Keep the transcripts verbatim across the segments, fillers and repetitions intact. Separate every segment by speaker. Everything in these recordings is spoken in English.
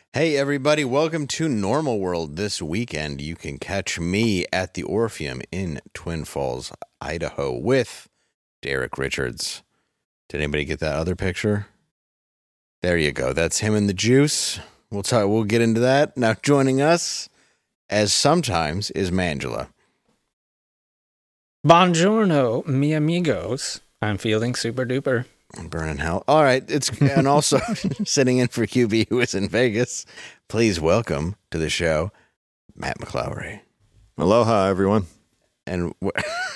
Speaker 1: Hey everybody, welcome to Normal World. This weekend you can catch me at the Orpheum in Twin Falls, Idaho with Derek Richards. Did anybody get that other picture? There you go. That's him in the juice. We'll talk, we'll get into that. Now joining us, as sometimes, is Mangela.
Speaker 2: Buongiorno, mi amigos. I'm feeling super duper.
Speaker 1: Burning hell. All right. It's and also sitting in for Q B, who is in Vegas. Please welcome to the show, Matt McClowery.
Speaker 3: Aloha, everyone.
Speaker 1: And wh-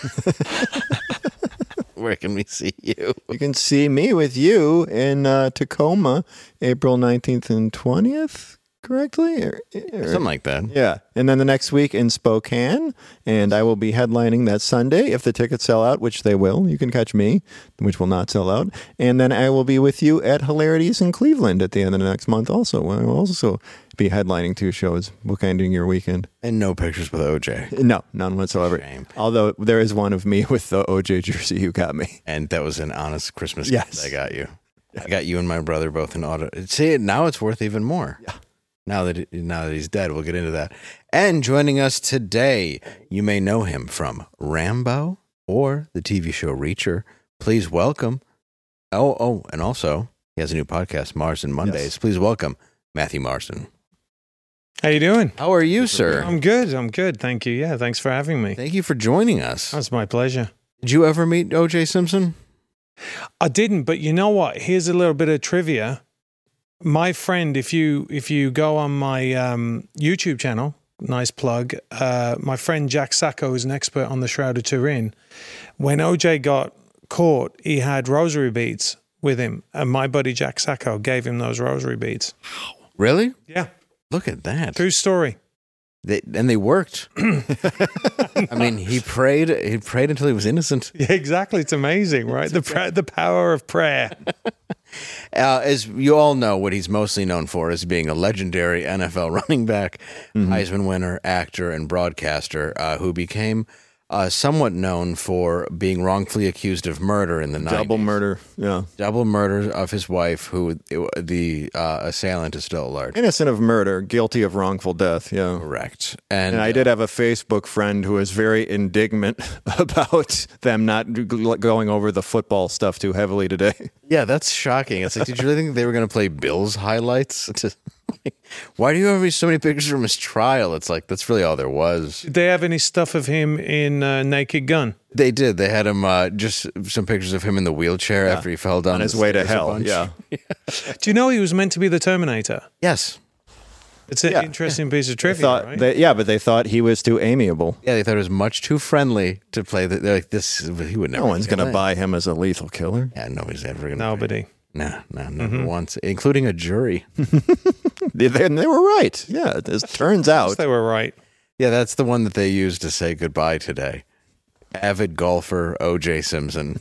Speaker 1: where can we see you?
Speaker 3: You can see me with you in uh, Tacoma, April nineteenth and twentieth, correctly? Or, or,
Speaker 1: Something like that.
Speaker 3: Yeah. And then the next week in Spokane, and I will be headlining that Sunday. If the tickets sell out, which they will, you can catch me, which will not sell out. And then I will be with you at Hilarities in Cleveland at the end of the next month also. I will also be headlining two shows, bookending your weekend.
Speaker 1: And no pictures with O J.
Speaker 3: No, none whatsoever.
Speaker 1: Shame.
Speaker 3: Although there is one of me with the O J jersey you got me.
Speaker 1: And that was an honest Christmas
Speaker 3: Yes.
Speaker 1: gift I got you. I got you and my brother both in auto. See, now it's worth even more.
Speaker 3: Yeah.
Speaker 1: Now that now that he's dead, we'll get into that. And joining us today, you may know him from Rambo or the T V show Reacher. Please welcome. Oh, oh, and also he has a new podcast, Marsden Mondays.
Speaker 3: Yes.
Speaker 1: Please welcome Matthew Marsden.
Speaker 4: How you doing?
Speaker 1: How are you, sir?
Speaker 4: I'm good. I'm good. Thank you. Yeah, thanks for having me.
Speaker 1: Thank you for joining us.
Speaker 4: That's my pleasure.
Speaker 1: Did you ever meet O J Simpson?
Speaker 4: I didn't, but you know what? Here's a little bit of trivia. My friend, if you if you go on my um, YouTube channel, nice plug, uh, my friend Jack Sacco is an expert on the Shroud of Turin. When O J got caught, he had rosary beads with him, and my buddy Jack Sacco gave him those rosary beads.
Speaker 1: Really?
Speaker 4: Yeah.
Speaker 1: Look at that.
Speaker 4: True story.
Speaker 1: They, and they worked. I mean, he prayed. He prayed until he was innocent.
Speaker 4: Yeah, exactly. It's amazing, right? The pra- the power of prayer.
Speaker 1: Uh, as you all know, what he's mostly known for is being a legendary N F L running back, mm-hmm. Heisman winner, actor, and broadcaster uh, who became uh, somewhat known for being wrongfully accused of murder in the nineties.
Speaker 3: Double murder, yeah.
Speaker 1: Double murder of his wife, who the uh, assailant is still alert.
Speaker 3: Innocent of murder, guilty of wrongful death, yeah.
Speaker 1: Correct. And,
Speaker 3: and I did have a Facebook friend who was very indignant about them not going over the football stuff too heavily today.
Speaker 1: Yeah, that's shocking. It's like, did you really think they were going to play Bills highlights? Why do you have so many pictures from his trial? It's like, that's really all there was.
Speaker 4: Did they have any stuff of him in uh, Naked Gun?
Speaker 1: They did. They had him, uh, just some pictures of him in the wheelchair yeah. after he fell down.
Speaker 3: On his way to hell, yeah.
Speaker 4: yeah. Do you know he was meant to be the Terminator?
Speaker 1: Yes.
Speaker 4: It's an
Speaker 3: yeah.
Speaker 4: interesting piece of trivia,
Speaker 3: thought,
Speaker 4: right?
Speaker 3: They, yeah, but they thought he was too amiable.
Speaker 1: Yeah, they thought it was much too friendly to play. The, they're like, this, he would never.
Speaker 3: No one's going to buy him as a lethal killer.
Speaker 1: Yeah, nobody's ever going to.
Speaker 4: Nobody.
Speaker 1: No, no, never mm-hmm. once, including a jury.
Speaker 3: they, they, they were right. Yeah, it turns out.
Speaker 4: They were right.
Speaker 1: Yeah, that's the one that they used to say goodbye today. Avid golfer O J Simpson.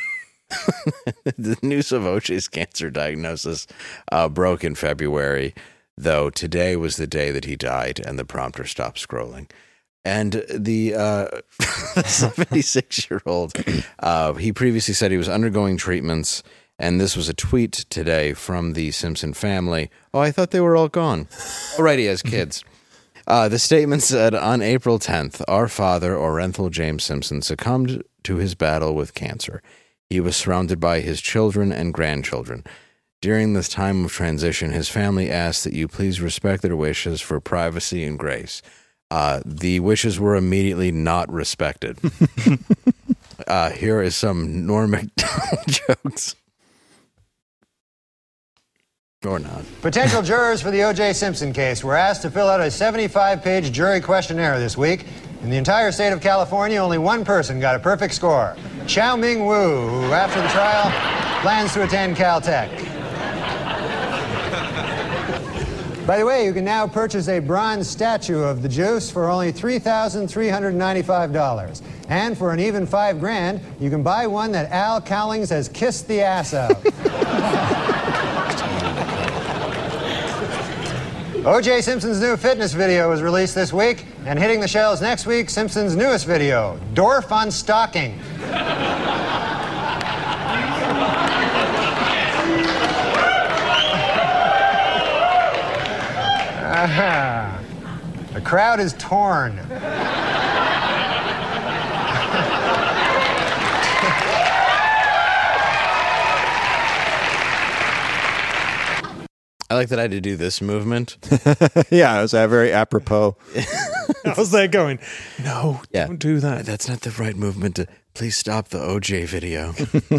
Speaker 1: The news of O J's cancer diagnosis uh, broke in February, though today was the day that he died and the prompter stopped scrolling. And the uh, seventy-six-year-old, uh, he previously said he was undergoing treatments. And this was a tweet today from the Simpson family. Oh, I thought they were all gone. Alrighty, he has kids. Uh, the statement said, on April tenth, our father, Orenthal James Simpson, succumbed to his battle with cancer. He was surrounded by his children and grandchildren. During this time of transition, his family asked that you please respect their wishes for privacy and grace. Uh, the wishes were immediately not respected. uh, here is some Norm Macdonald jokes. Or not.
Speaker 5: Potential jurors for the O J Simpson case were asked to fill out a seventy-five page jury questionnaire this week. In the entire state of California, only one person got a perfect score. Xiao Ming Wu, who after the trial plans to attend Caltech. By the way, you can now purchase a bronze statue of the Juice for only three thousand three hundred ninety-five dollars. And for an even five grand, you can buy one that Al Cowlings has kissed the ass of. O J Simpson's new fitness video was released this week, and hitting the shelves next week, Simpson's newest video, Dorf on Stocking. Ah, the crowd is torn.
Speaker 1: I like that I had to do this movement.
Speaker 3: Yeah, it was uh, very apropos.
Speaker 4: I was there going, no,
Speaker 1: Yeah.
Speaker 4: don't do that.
Speaker 1: That's not the right movement. To, please stop the O J video.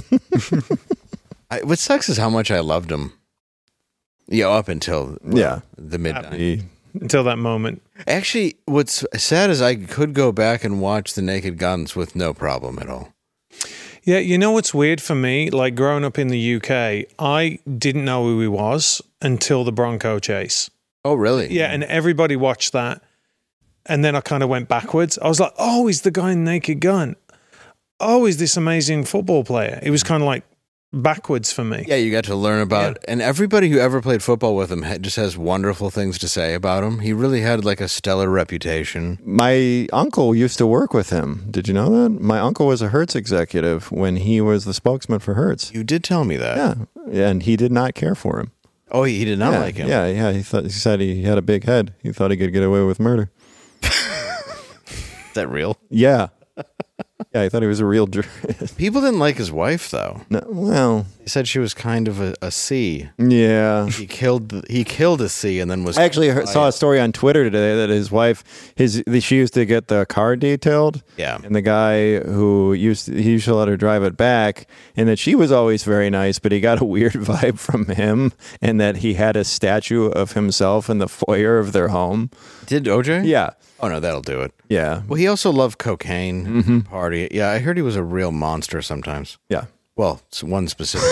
Speaker 1: I, what sucks is how much I loved him. Yeah, up until well,
Speaker 3: Yeah.
Speaker 1: the midnight.
Speaker 3: He-
Speaker 4: Until that moment.
Speaker 1: Actually, what's sad is I could go back and watch The Naked Guns with no problem at all.
Speaker 4: Yeah, you know what's weird for me? Like growing up in the U K, I didn't know who he was until the Bronco chase.
Speaker 1: Oh, really?
Speaker 4: Yeah, and everybody watched that. And then I kind of went backwards. I was like, oh, he's the guy in Naked Gun. Oh, he's this amazing football player. It was kind of like backwards for me.
Speaker 1: Yeah, you got to learn about, and everybody who ever played football with him had, just has wonderful things to say about him. He really had like a stellar reputation.
Speaker 3: My uncle used to work with him. Did you know that? My uncle was a Hertz executive when he was the spokesman for Hertz.
Speaker 1: You did tell me that.
Speaker 3: Yeah, and he did not care for him.
Speaker 1: Oh, he, he did not
Speaker 3: yeah,
Speaker 1: like him.
Speaker 3: Yeah, yeah. He thought he said he had a big head. He thought he could get away with murder.
Speaker 1: Is that real?
Speaker 3: Yeah, yeah. I thought he was a real. Dr-
Speaker 1: People didn't like his wife, though.
Speaker 3: no, well,
Speaker 1: He said she was kind of a, a C.
Speaker 3: yeah.
Speaker 1: He killed the, he killed a C and then was.
Speaker 3: I actually heard, saw a story on Twitter today that his wife, his she used to get the car detailed.
Speaker 1: Yeah.
Speaker 3: And the guy who used to, he used to let her drive it back, and that she was always very nice, but he got a weird vibe from him, and that he had a statue of himself in the foyer of their home.
Speaker 1: Did O J?
Speaker 3: Yeah.
Speaker 1: Oh no, that'll do it.
Speaker 3: Yeah.
Speaker 1: Well, he also loved cocaine,
Speaker 3: Mm-hmm.
Speaker 1: party. Yeah, I heard he was a real monster sometimes.
Speaker 3: Yeah.
Speaker 1: Well, it's one specific.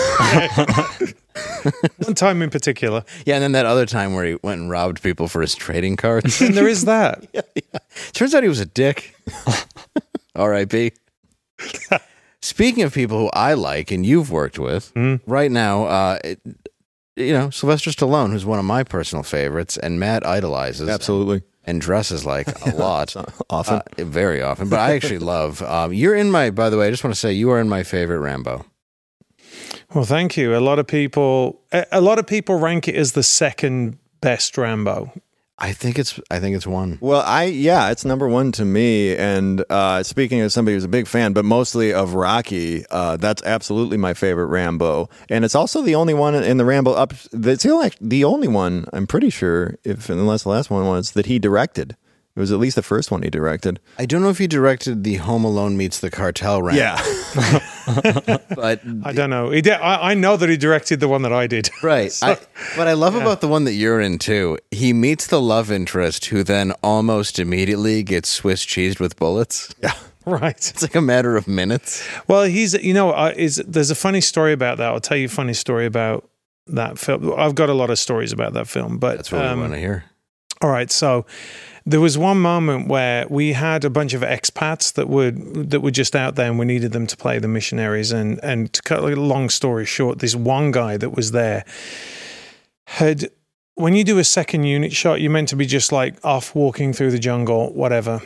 Speaker 4: One time in particular.
Speaker 1: Yeah, and then that other time where he went and robbed people for his trading cards.
Speaker 4: And there is that.
Speaker 1: Turns out he was a dick. R I P Speaking of people who I like and you've worked with, right now, uh, it, you know, Sylvester Stallone, who's one of my personal favorites, and Matt idolizes.
Speaker 3: Absolutely.
Speaker 1: And dresses like a lot.
Speaker 3: Often.
Speaker 1: Uh, very often. But I actually love. Um, you're in my, by the way, I just want to say you are in my favorite Rambo.
Speaker 4: Well, thank you. A lot of people, a a lot of people rank it as the second best Rambo.
Speaker 1: I think it's, I think it's one.
Speaker 3: Well, I yeah, it's number one to me. And uh, speaking as somebody who's a big fan, but mostly of Rocky, uh, that's absolutely my favorite Rambo. And it's also the only one in the Rambo up. It's the only, the only one I'm pretty sure, if unless the last one was that he directed. It was at least the first one he directed.
Speaker 1: I don't know if he directed the Home Alone meets the Cartel Rambo.
Speaker 3: Yeah,
Speaker 1: But
Speaker 4: I don't know. He did, I, I know that he directed the one that I did.
Speaker 1: right. I, what I love about the one that you're in too, he meets the love interest who then almost immediately gets Swiss cheesed with bullets.
Speaker 3: yeah.
Speaker 4: Right.
Speaker 1: It's like a matter of minutes.
Speaker 4: Well, he's, you know, uh, is there's a funny story about that. I'll tell you a funny story about that film. I've got a lot of stories about that film, but
Speaker 1: That's what
Speaker 4: um,
Speaker 1: we want to hear.
Speaker 4: all right, so there was one moment where we had a bunch of expats that would that were just out there, and we needed them to play the missionaries. And and to cut a long story short, this one guy that was there had, when you do a second unit shot, you're meant to be just like off walking through the jungle, whatever,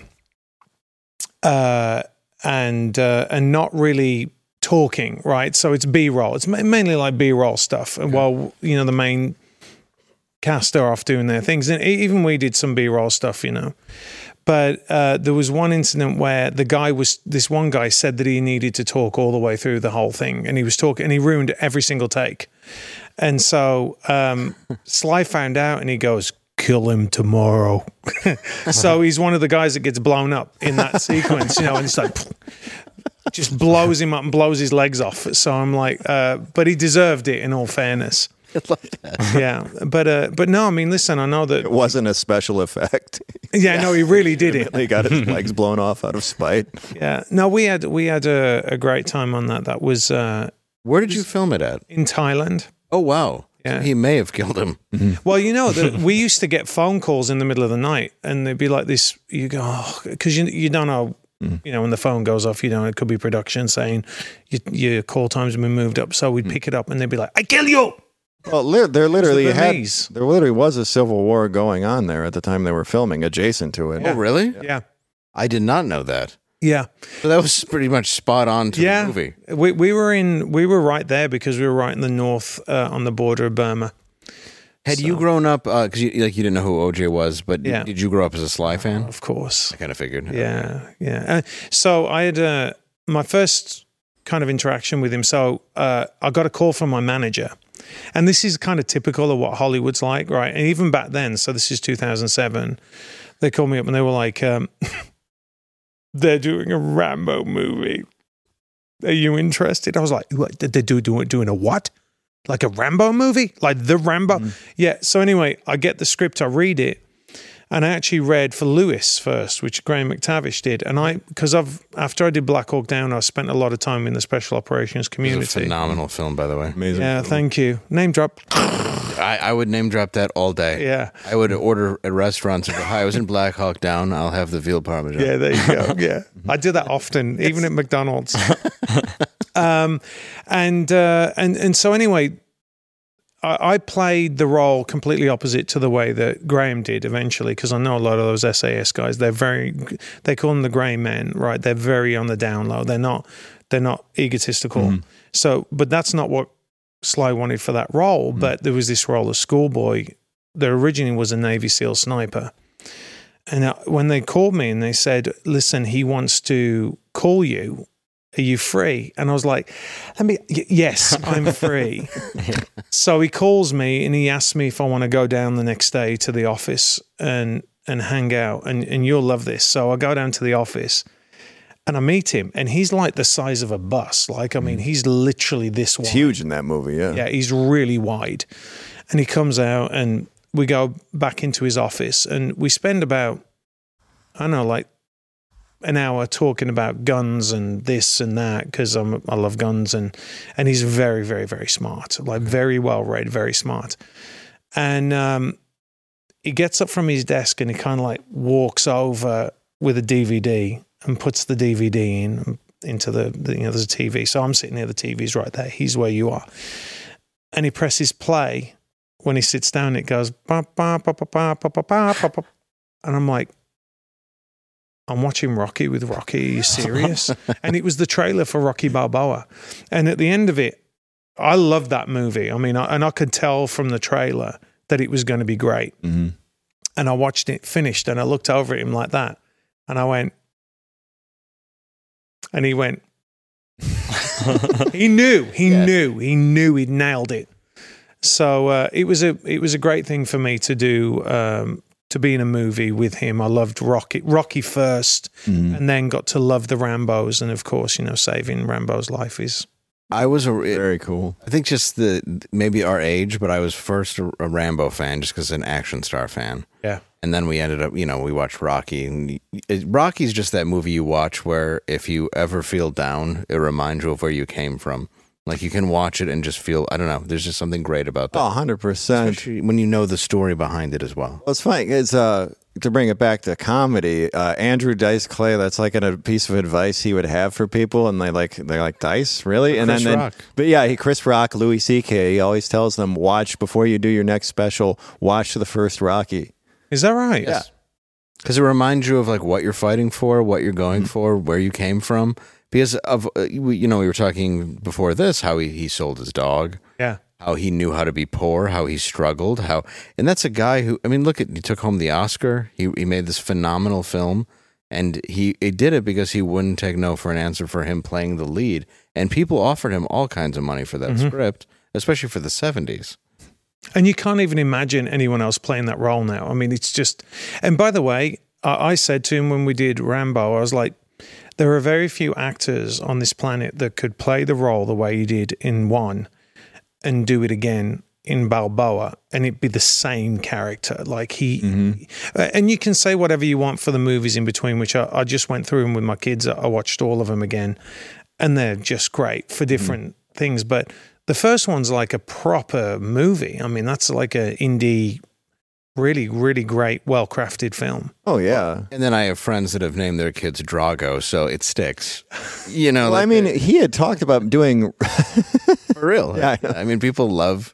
Speaker 4: uh, and uh, and not really talking, right? So it's B-roll. It's ma- mainly like B-roll stuff, and while you know the main cast are off doing their things, and even we did some B-roll stuff, you know. But uh, there was one incident where the guy was, this one guy said that he needed to talk all the way through the whole thing, and he was talking, and he ruined every single take. And so um, Sly found out, and he goes, "Kill him tomorrow." So he's one of the guys that gets blown up in that sequence, you know, and it's like just blows him up and blows his legs off. So I'm like, uh, but he deserved it, in all fairness.
Speaker 1: I love that.
Speaker 4: Yeah, but uh, but no, I mean, listen, I know that.
Speaker 3: It wasn't a special effect.
Speaker 4: Yeah, no, he really did it.
Speaker 3: He got his legs blown off out of spite.
Speaker 4: Yeah, no, we had we had a, a great time on that. That was uh,
Speaker 1: Where did you film it at?
Speaker 4: in Thailand.
Speaker 1: Oh, wow.
Speaker 4: Yeah.
Speaker 1: So he may have killed him.
Speaker 4: Well, you know, the, we used to get phone calls in the middle of the night, and they'd be like this. You go, because you you don't know. You know, when the phone goes off, you know, it could be production saying your, your call times have been moved up. So we'd pick it up, and they'd be like, "I kill you."
Speaker 3: Well, li- there literally
Speaker 4: the
Speaker 3: had
Speaker 4: Burmese.
Speaker 3: there literally was a civil war going on there at the time they were filming, adjacent to it.
Speaker 1: Oh, really?
Speaker 4: Yeah,
Speaker 1: I did not know that.
Speaker 4: yeah,
Speaker 1: So that was pretty much spot on to
Speaker 4: yeah.
Speaker 1: the movie.
Speaker 4: We we were in we were right there because we were right in the north uh, on the border of Burma.
Speaker 1: Had
Speaker 4: So-
Speaker 1: you grown up, because you, like you didn't know who O J was, but
Speaker 4: Yeah.
Speaker 1: did you grow up as a Sly fan?
Speaker 4: Of course.
Speaker 1: I kind of figured.
Speaker 4: Yeah, yeah. Uh, so I had uh, my first kind of interaction with him. So uh, I got a call from my manager, and this is kind of typical of what Hollywood's like, right? And even back then, so this is two thousand seven, they called me up and they were like, um, "They're doing a Rambo movie. Are you interested?" I was like, "What? They're do, do, doing a what? Like a Rambo movie? Like the Rambo?"
Speaker 3: Mm.
Speaker 4: Yeah. So anyway, I get the script, I read it. And I actually read for Lewis first, which Graham McTavish did. And I, because I've, after I did Black Hawk Down, I spent a lot of time in the special operations
Speaker 1: It was a
Speaker 4: community.
Speaker 1: phenomenal film, by the way.
Speaker 3: Amazing.
Speaker 4: Yeah, thank you. Name drop.
Speaker 1: I, I would name drop that all day.
Speaker 4: Yeah.
Speaker 1: I would order at restaurants and go, "Hi, I was in Black Hawk Down. I'll have the veal parmesan."
Speaker 4: Yeah, there you go. Yeah. I do that often, even at McDonald's. um, and, uh, and, and so anyway, I, I played the role completely opposite to the way that Graham did eventually, because I know a lot of those S A S guys, they're very, they call them the grey men, right? They're very on the down low. They're not, they're not egotistical.
Speaker 3: Mm-hmm.
Speaker 4: So, but that's not what Sly wanted for that role.
Speaker 3: Mm-hmm.
Speaker 4: But there was this role of schoolboy that originally was a Navy SEAL sniper. And uh, when they called me and they said, "Listen, he wants to call you. Are you free?" And I was like, "Let me, y- yes, I'm free." So he calls me and he asks me if I want to go down the next day to the office and and hang out. And, and you'll love this. So I go down to the office and I meet him, and he's like the size of a bus. Like, I mean, he's literally this wide.
Speaker 3: It's huge in that movie, yeah.
Speaker 4: Yeah, he's really wide. And he comes out and we go back into his office and we spend about, I don't know, like an hour talking about guns and this and that, because I'm I love guns, and and he's very, very, very smart, like very well read, very smart. And um, he gets up from his desk and he kind of like walks over with a D V D and puts the D V D in into the, the you know there's a T V. So I'm sitting there, the T V's right there. He's where you are, and he presses play. When he sits down, it goes ba ba ba ba ba ba ba ba ba ba, and I'm like, I'm watching Rocky with Rocky. Are you serious? And it was the trailer for Rocky Balboa. And at the end of it, I loved that movie. I mean, I, and I could tell from the trailer that it was going to be great.
Speaker 3: Mm-hmm.
Speaker 4: And I watched it finished and I looked over at him like that. And I went, and he went, he knew, he
Speaker 1: Yeah.
Speaker 4: knew, he knew he'd nailed it. So uh, it was a it was a great thing for me to do, um, to be in a movie with him. I loved Rocky, Rocky first,
Speaker 3: Mm-hmm.
Speaker 4: and then got to love the Rambos, and of course, you know, saving Rambo's life is
Speaker 1: I was a.
Speaker 3: Very cool.
Speaker 1: I think just the maybe our age, but I was first a, a Rambo fan just because an action star fan.
Speaker 4: yeah,
Speaker 1: And then we ended up, you know, we watched Rocky. And it, Rocky's just that movie you watch where if you ever feel down, it reminds you of where you came from. Like you can watch it and just feel, I don't know, there's just something great about that.
Speaker 3: Oh, one hundred percent.
Speaker 1: Especially when you know the story behind it as well.
Speaker 3: Well, it's funny. It's uh, to bring it back to comedy. Uh, Andrew Dice Clay. That's like a piece of advice he would have for people, and they like they're like Dice, really. And
Speaker 1: Chris
Speaker 3: then, then
Speaker 1: Rock.
Speaker 3: but yeah, he Chris Rock, Louis C K. He always tells them, watch before you do your next special. Watch the first Rocky.
Speaker 4: is that right?
Speaker 3: Yeah.
Speaker 1: Because it reminds you of like what you're fighting for, what you're going
Speaker 3: Mm-hmm.
Speaker 1: for, where you came from. Because of, uh, we- you know, we were talking before this, how he, he sold his dog.
Speaker 4: yeah.
Speaker 1: How he knew how to be poor, how he struggled, how, and that's a guy who, I mean, look at, he took home the Oscar. He he made this phenomenal film, and he, he did it because he wouldn't take no for an answer for him playing the lead. And people offered him all kinds of money for that
Speaker 4: Mm-hmm.
Speaker 1: script, especially for the seventies.
Speaker 4: And you can't even imagine anyone else playing that role now. I mean, it's just. And by the way, I, I said to him when we did Rambo, I was like, there are very few actors on this planet that could play the role the way you did in one and do it again in Balboa, and it'd be the same character. Like he,
Speaker 3: Mm-hmm.
Speaker 4: uh, and you can say whatever you want for the movies in between, which I, I just went through them with my kids. I watched all of them again, and they're just great for different
Speaker 3: Mm-hmm.
Speaker 4: things. But the first one's like a proper movie. I mean, that's like a indie, really, really great, well-crafted film.
Speaker 3: Oh yeah.
Speaker 1: And then I have friends that have named their kids Drago, so it sticks. You know,
Speaker 3: Well, I
Speaker 1: like,
Speaker 3: mean, he had talked about doing.
Speaker 1: for real.
Speaker 3: Yeah, I know.
Speaker 1: I mean, people love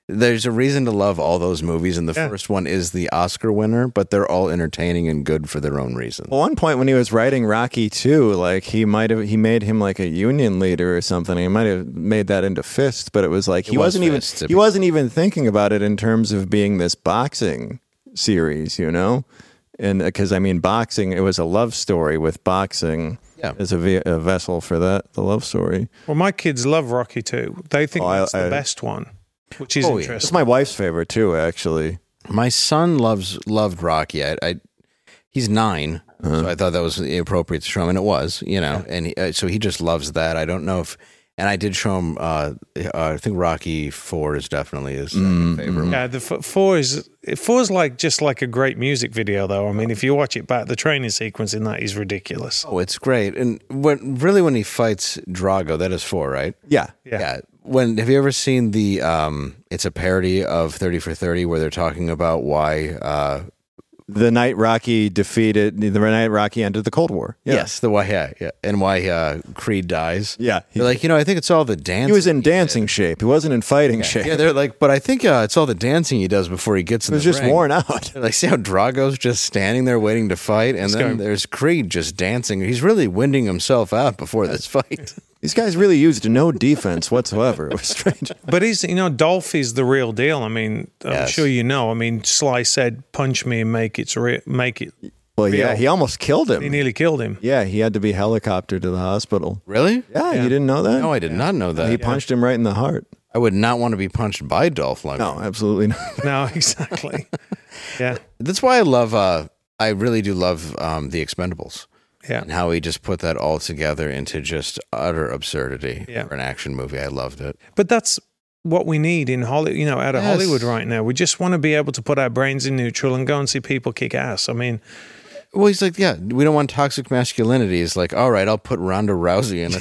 Speaker 1: There's a reason to love all those movies, and the
Speaker 4: Yeah.
Speaker 1: first one is the Oscar winner, but they're all entertaining and good for their own reasons.
Speaker 3: Well, one point when he was writing Rocky two, like he might have he made him like a union leader or something. He might have made that into Fist, but it was like he
Speaker 1: It was
Speaker 3: wasn't even
Speaker 1: Fist.
Speaker 3: he wasn't even thinking about it in terms of being this boxing series, you know. And because I mean, boxing, it was a love story with boxing
Speaker 1: Yeah.
Speaker 3: as a, ve- a vessel for that the love story.
Speaker 4: Well, my kids love Rocky too. They think
Speaker 3: Oh, I-
Speaker 4: that's the
Speaker 3: I-
Speaker 4: best one, which is
Speaker 1: Oh, yeah.
Speaker 3: It's
Speaker 4: interesting.
Speaker 3: my wife's favorite too, actually.
Speaker 1: My son loves loved Rocky. I, I he's nine, so I thought that was appropriate to show him, and it was, you know. And he, uh, so he just loves that. I don't know if, and I did show him. Uh, uh, I think Rocky Four is definitely his uh, favorite.
Speaker 4: Yeah, the f- four is four's like just like a great music video, though. I mean, if you watch it back, the training sequence in that is ridiculous.
Speaker 1: Oh, it's great. And when really when he fights Drago, that is four, right?
Speaker 3: Yeah.
Speaker 4: Yeah.
Speaker 1: When have you ever seen the? Um, it's a parody of Thirty for Thirty, where they're talking about why. Uh,
Speaker 3: The night Rocky defeated the night Rocky ended the Cold War. Yeah.
Speaker 1: Yes, the why, yeah, yeah, and why uh, Creed dies.
Speaker 3: Yeah. He,
Speaker 1: They're like, you know, I think it's all the dancing.
Speaker 3: he was in dancing shape. He wasn't in fighting shape.
Speaker 1: Yeah, they're like, but I think uh, it's all the dancing he does before he gets
Speaker 3: He
Speaker 1: in
Speaker 3: was
Speaker 1: the
Speaker 3: just
Speaker 1: ring.
Speaker 3: worn out.
Speaker 1: They're like, see how Drago's just standing there waiting to fight, and then
Speaker 4: going-
Speaker 1: there's Creed just dancing. He's really winding himself out before this fight.
Speaker 3: These guys really used no defense whatsoever. It was strange.
Speaker 4: But he's, you know, Dolph is the real deal. I mean, I'm
Speaker 1: Yes.
Speaker 4: sure you know. I mean, Sly said, "Punch me and make it re- make it."
Speaker 3: Well, yeah,
Speaker 4: Real.
Speaker 3: he almost killed
Speaker 4: He
Speaker 3: him.
Speaker 4: nearly killed him.
Speaker 3: Yeah, he had to be helicoptered to the hospital.
Speaker 1: Really?
Speaker 3: Yeah,
Speaker 4: Yeah.
Speaker 3: you didn't know that?
Speaker 1: No, I did not know that.
Speaker 3: He punched him right in the heart.
Speaker 1: I would not want to be punched by Dolph Lundgren.
Speaker 3: No, absolutely not.
Speaker 4: No, exactly. Yeah,
Speaker 1: That's why I love. Uh, I really do love um, the Expendables.
Speaker 4: yeah.
Speaker 1: And how he just put that all together into just utter absurdity
Speaker 4: Yeah.
Speaker 1: for an action movie. I loved it.
Speaker 4: But that's what we need in Hollywood, you know, out of
Speaker 1: Yes.
Speaker 4: Hollywood right now. We just want to be able to put our brains in neutral and go and see people kick ass. I mean,
Speaker 1: Well, he's like, yeah, we don't want toxic masculinity. He's like, all right, I'll put Ronda Rousey in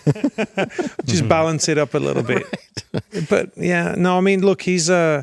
Speaker 1: it.
Speaker 4: just balance it up a little bit. But yeah, no, I mean, look, he's uh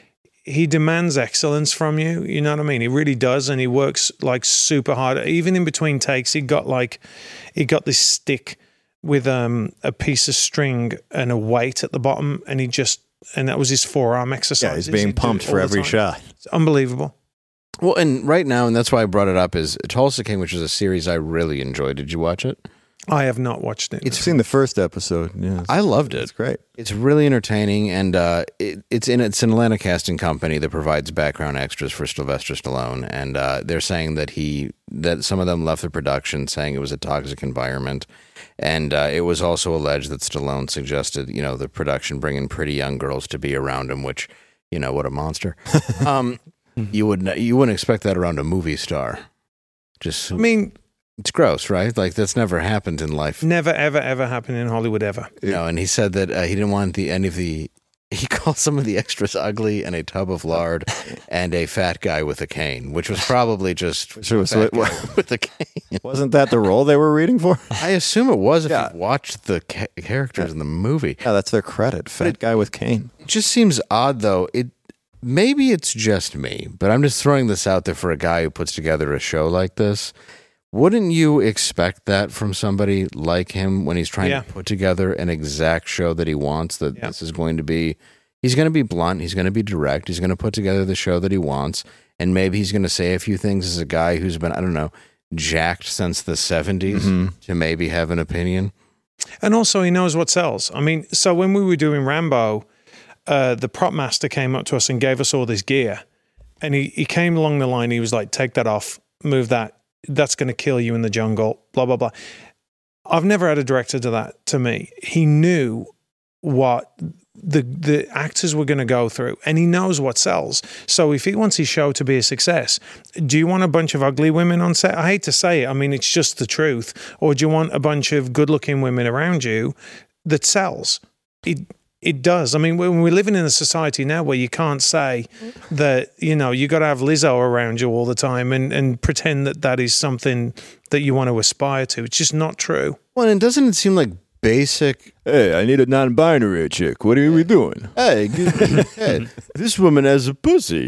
Speaker 4: he demands excellence from you. You know what I mean? He really does, and he works like super hard. Even in between takes, he got like he got this stick with um a piece of string and a weight at the bottom, and he just and that was his forearm exercise.
Speaker 3: Yeah, he's being pumped for every shot.
Speaker 4: It's unbelievable.
Speaker 1: Well, and right now, and that's why I brought it up, is Tulsa King, which is a series I really enjoyed. Did you watch it?
Speaker 4: I have not watched it.
Speaker 3: I've seen the first episode. Yeah,
Speaker 1: I loved it.
Speaker 3: it's great.
Speaker 1: It's really entertaining, and uh, it, it's in it's an Atlanta casting company that provides background extras for Sylvester Stallone, and uh, they're saying that he that some of them left the production saying it was a toxic environment, and uh, it was also alleged that Stallone suggested you know the production bring in pretty young girls to be around him, which you know what a monster. um, you would you wouldn't expect that around a movie star. Just
Speaker 4: I mean,
Speaker 1: it's gross, right? Like that's never happened in life.
Speaker 4: never, ever, ever happened in Hollywood ever.
Speaker 1: No, and he said that uh, he didn't want the any of the. He called some of the extras ugly and a tub of lard and a fat guy with a cane, which was probably just
Speaker 3: Which was
Speaker 1: fat
Speaker 3: what-
Speaker 1: guy with a cane.
Speaker 3: Wasn't that the role they were reading for?
Speaker 1: I assume it was if
Speaker 3: Yeah.
Speaker 1: you watched the ca- characters in the movie.
Speaker 3: Yeah, that's their credit. Fat guy with cane.
Speaker 1: It just seems odd, though. It maybe it's just me, but I'm just throwing this out there for a guy who puts together a show like this. Wouldn't you expect that from somebody like him when he's trying
Speaker 4: Yeah.
Speaker 1: to put together an exact show that he wants? That
Speaker 4: Yeah.
Speaker 1: this is going to be, he's going to be blunt, he's going to be direct, he's going to put together the show that he wants, and maybe he's going to say a few things as a guy who's been, I don't know, jacked since the seventies to maybe have an opinion.
Speaker 4: And also, he knows what sells. I mean, so when we were doing Rambo, uh, the prop master came up to us and gave us all this gear. And he, he came along the line. He was like, take that off, move that. That's going to kill you in the jungle, blah, blah, blah. I've never had a director do that to me. He knew what the the actors were going to go through, and he knows what sells. So if he wants his show to be a success, do you want a bunch of ugly women on set? I hate to say it. I mean, it's just the truth. Or do you want a bunch of good-looking women around you that sells? It it does. I mean, when we're living in a society now where you can't say that, you know, you got to have Lizzo around you all the time and, and pretend that that is something that you want to aspire to. It's just not true.
Speaker 1: Well, and doesn't it seem like basic?
Speaker 3: Hey, I need a non-binary chick. What are we doing?
Speaker 1: Hey, good, hey, this woman has a pussy.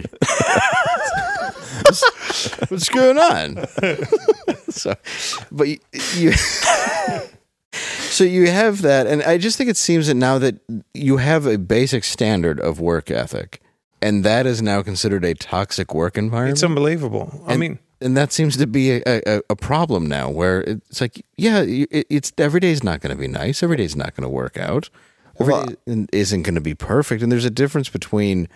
Speaker 1: What's going on? so, but you, you So you have that, and I just think it seems that now that you have a basic standard of work ethic, and that is now considered a toxic work environment.
Speaker 4: It's unbelievable. I
Speaker 1: And-
Speaker 4: mean,
Speaker 1: and that seems to be a, a, a problem now, where it's like, yeah, you- it, it's every day's not going to be nice. Every day's not going to work out. Every
Speaker 3: Well,
Speaker 1: day isn't going to be perfect, and there's a difference between.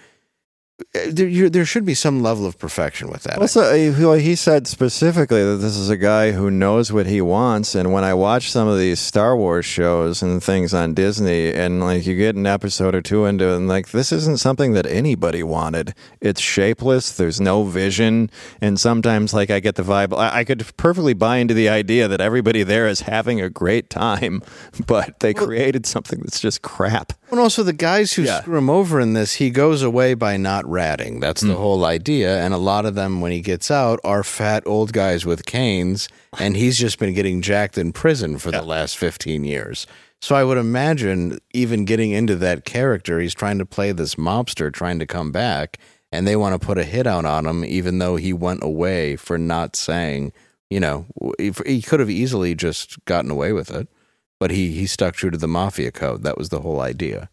Speaker 1: There, you, there should be some level of perfection with that.
Speaker 3: Also, he well, he said specifically that this is a guy who knows what he wants. And when I watch some of these Star Wars shows and things on Disney, and like you get an episode or two into it, and like this isn't something that anybody wanted. It's shapeless. There's no vision, and sometimes like I get the vibe. I, I could perfectly buy into the idea that everybody there is having a great time, but they created something that's just crap.
Speaker 1: And also the guys who
Speaker 3: Yeah.
Speaker 1: screw him over in this, he goes away by not ratting. That's the whole idea. And a lot of them, when he gets out, are fat old guys with canes, and he's just been getting jacked in prison for the last fifteen years. So I would imagine even getting into that character, he's trying to play this mobster trying to come back, and they want to put a hit out on him, even though he went away for not saying, you know, if- he could have easily just gotten away with it. But he, he stuck true to the mafia code. That was the whole idea.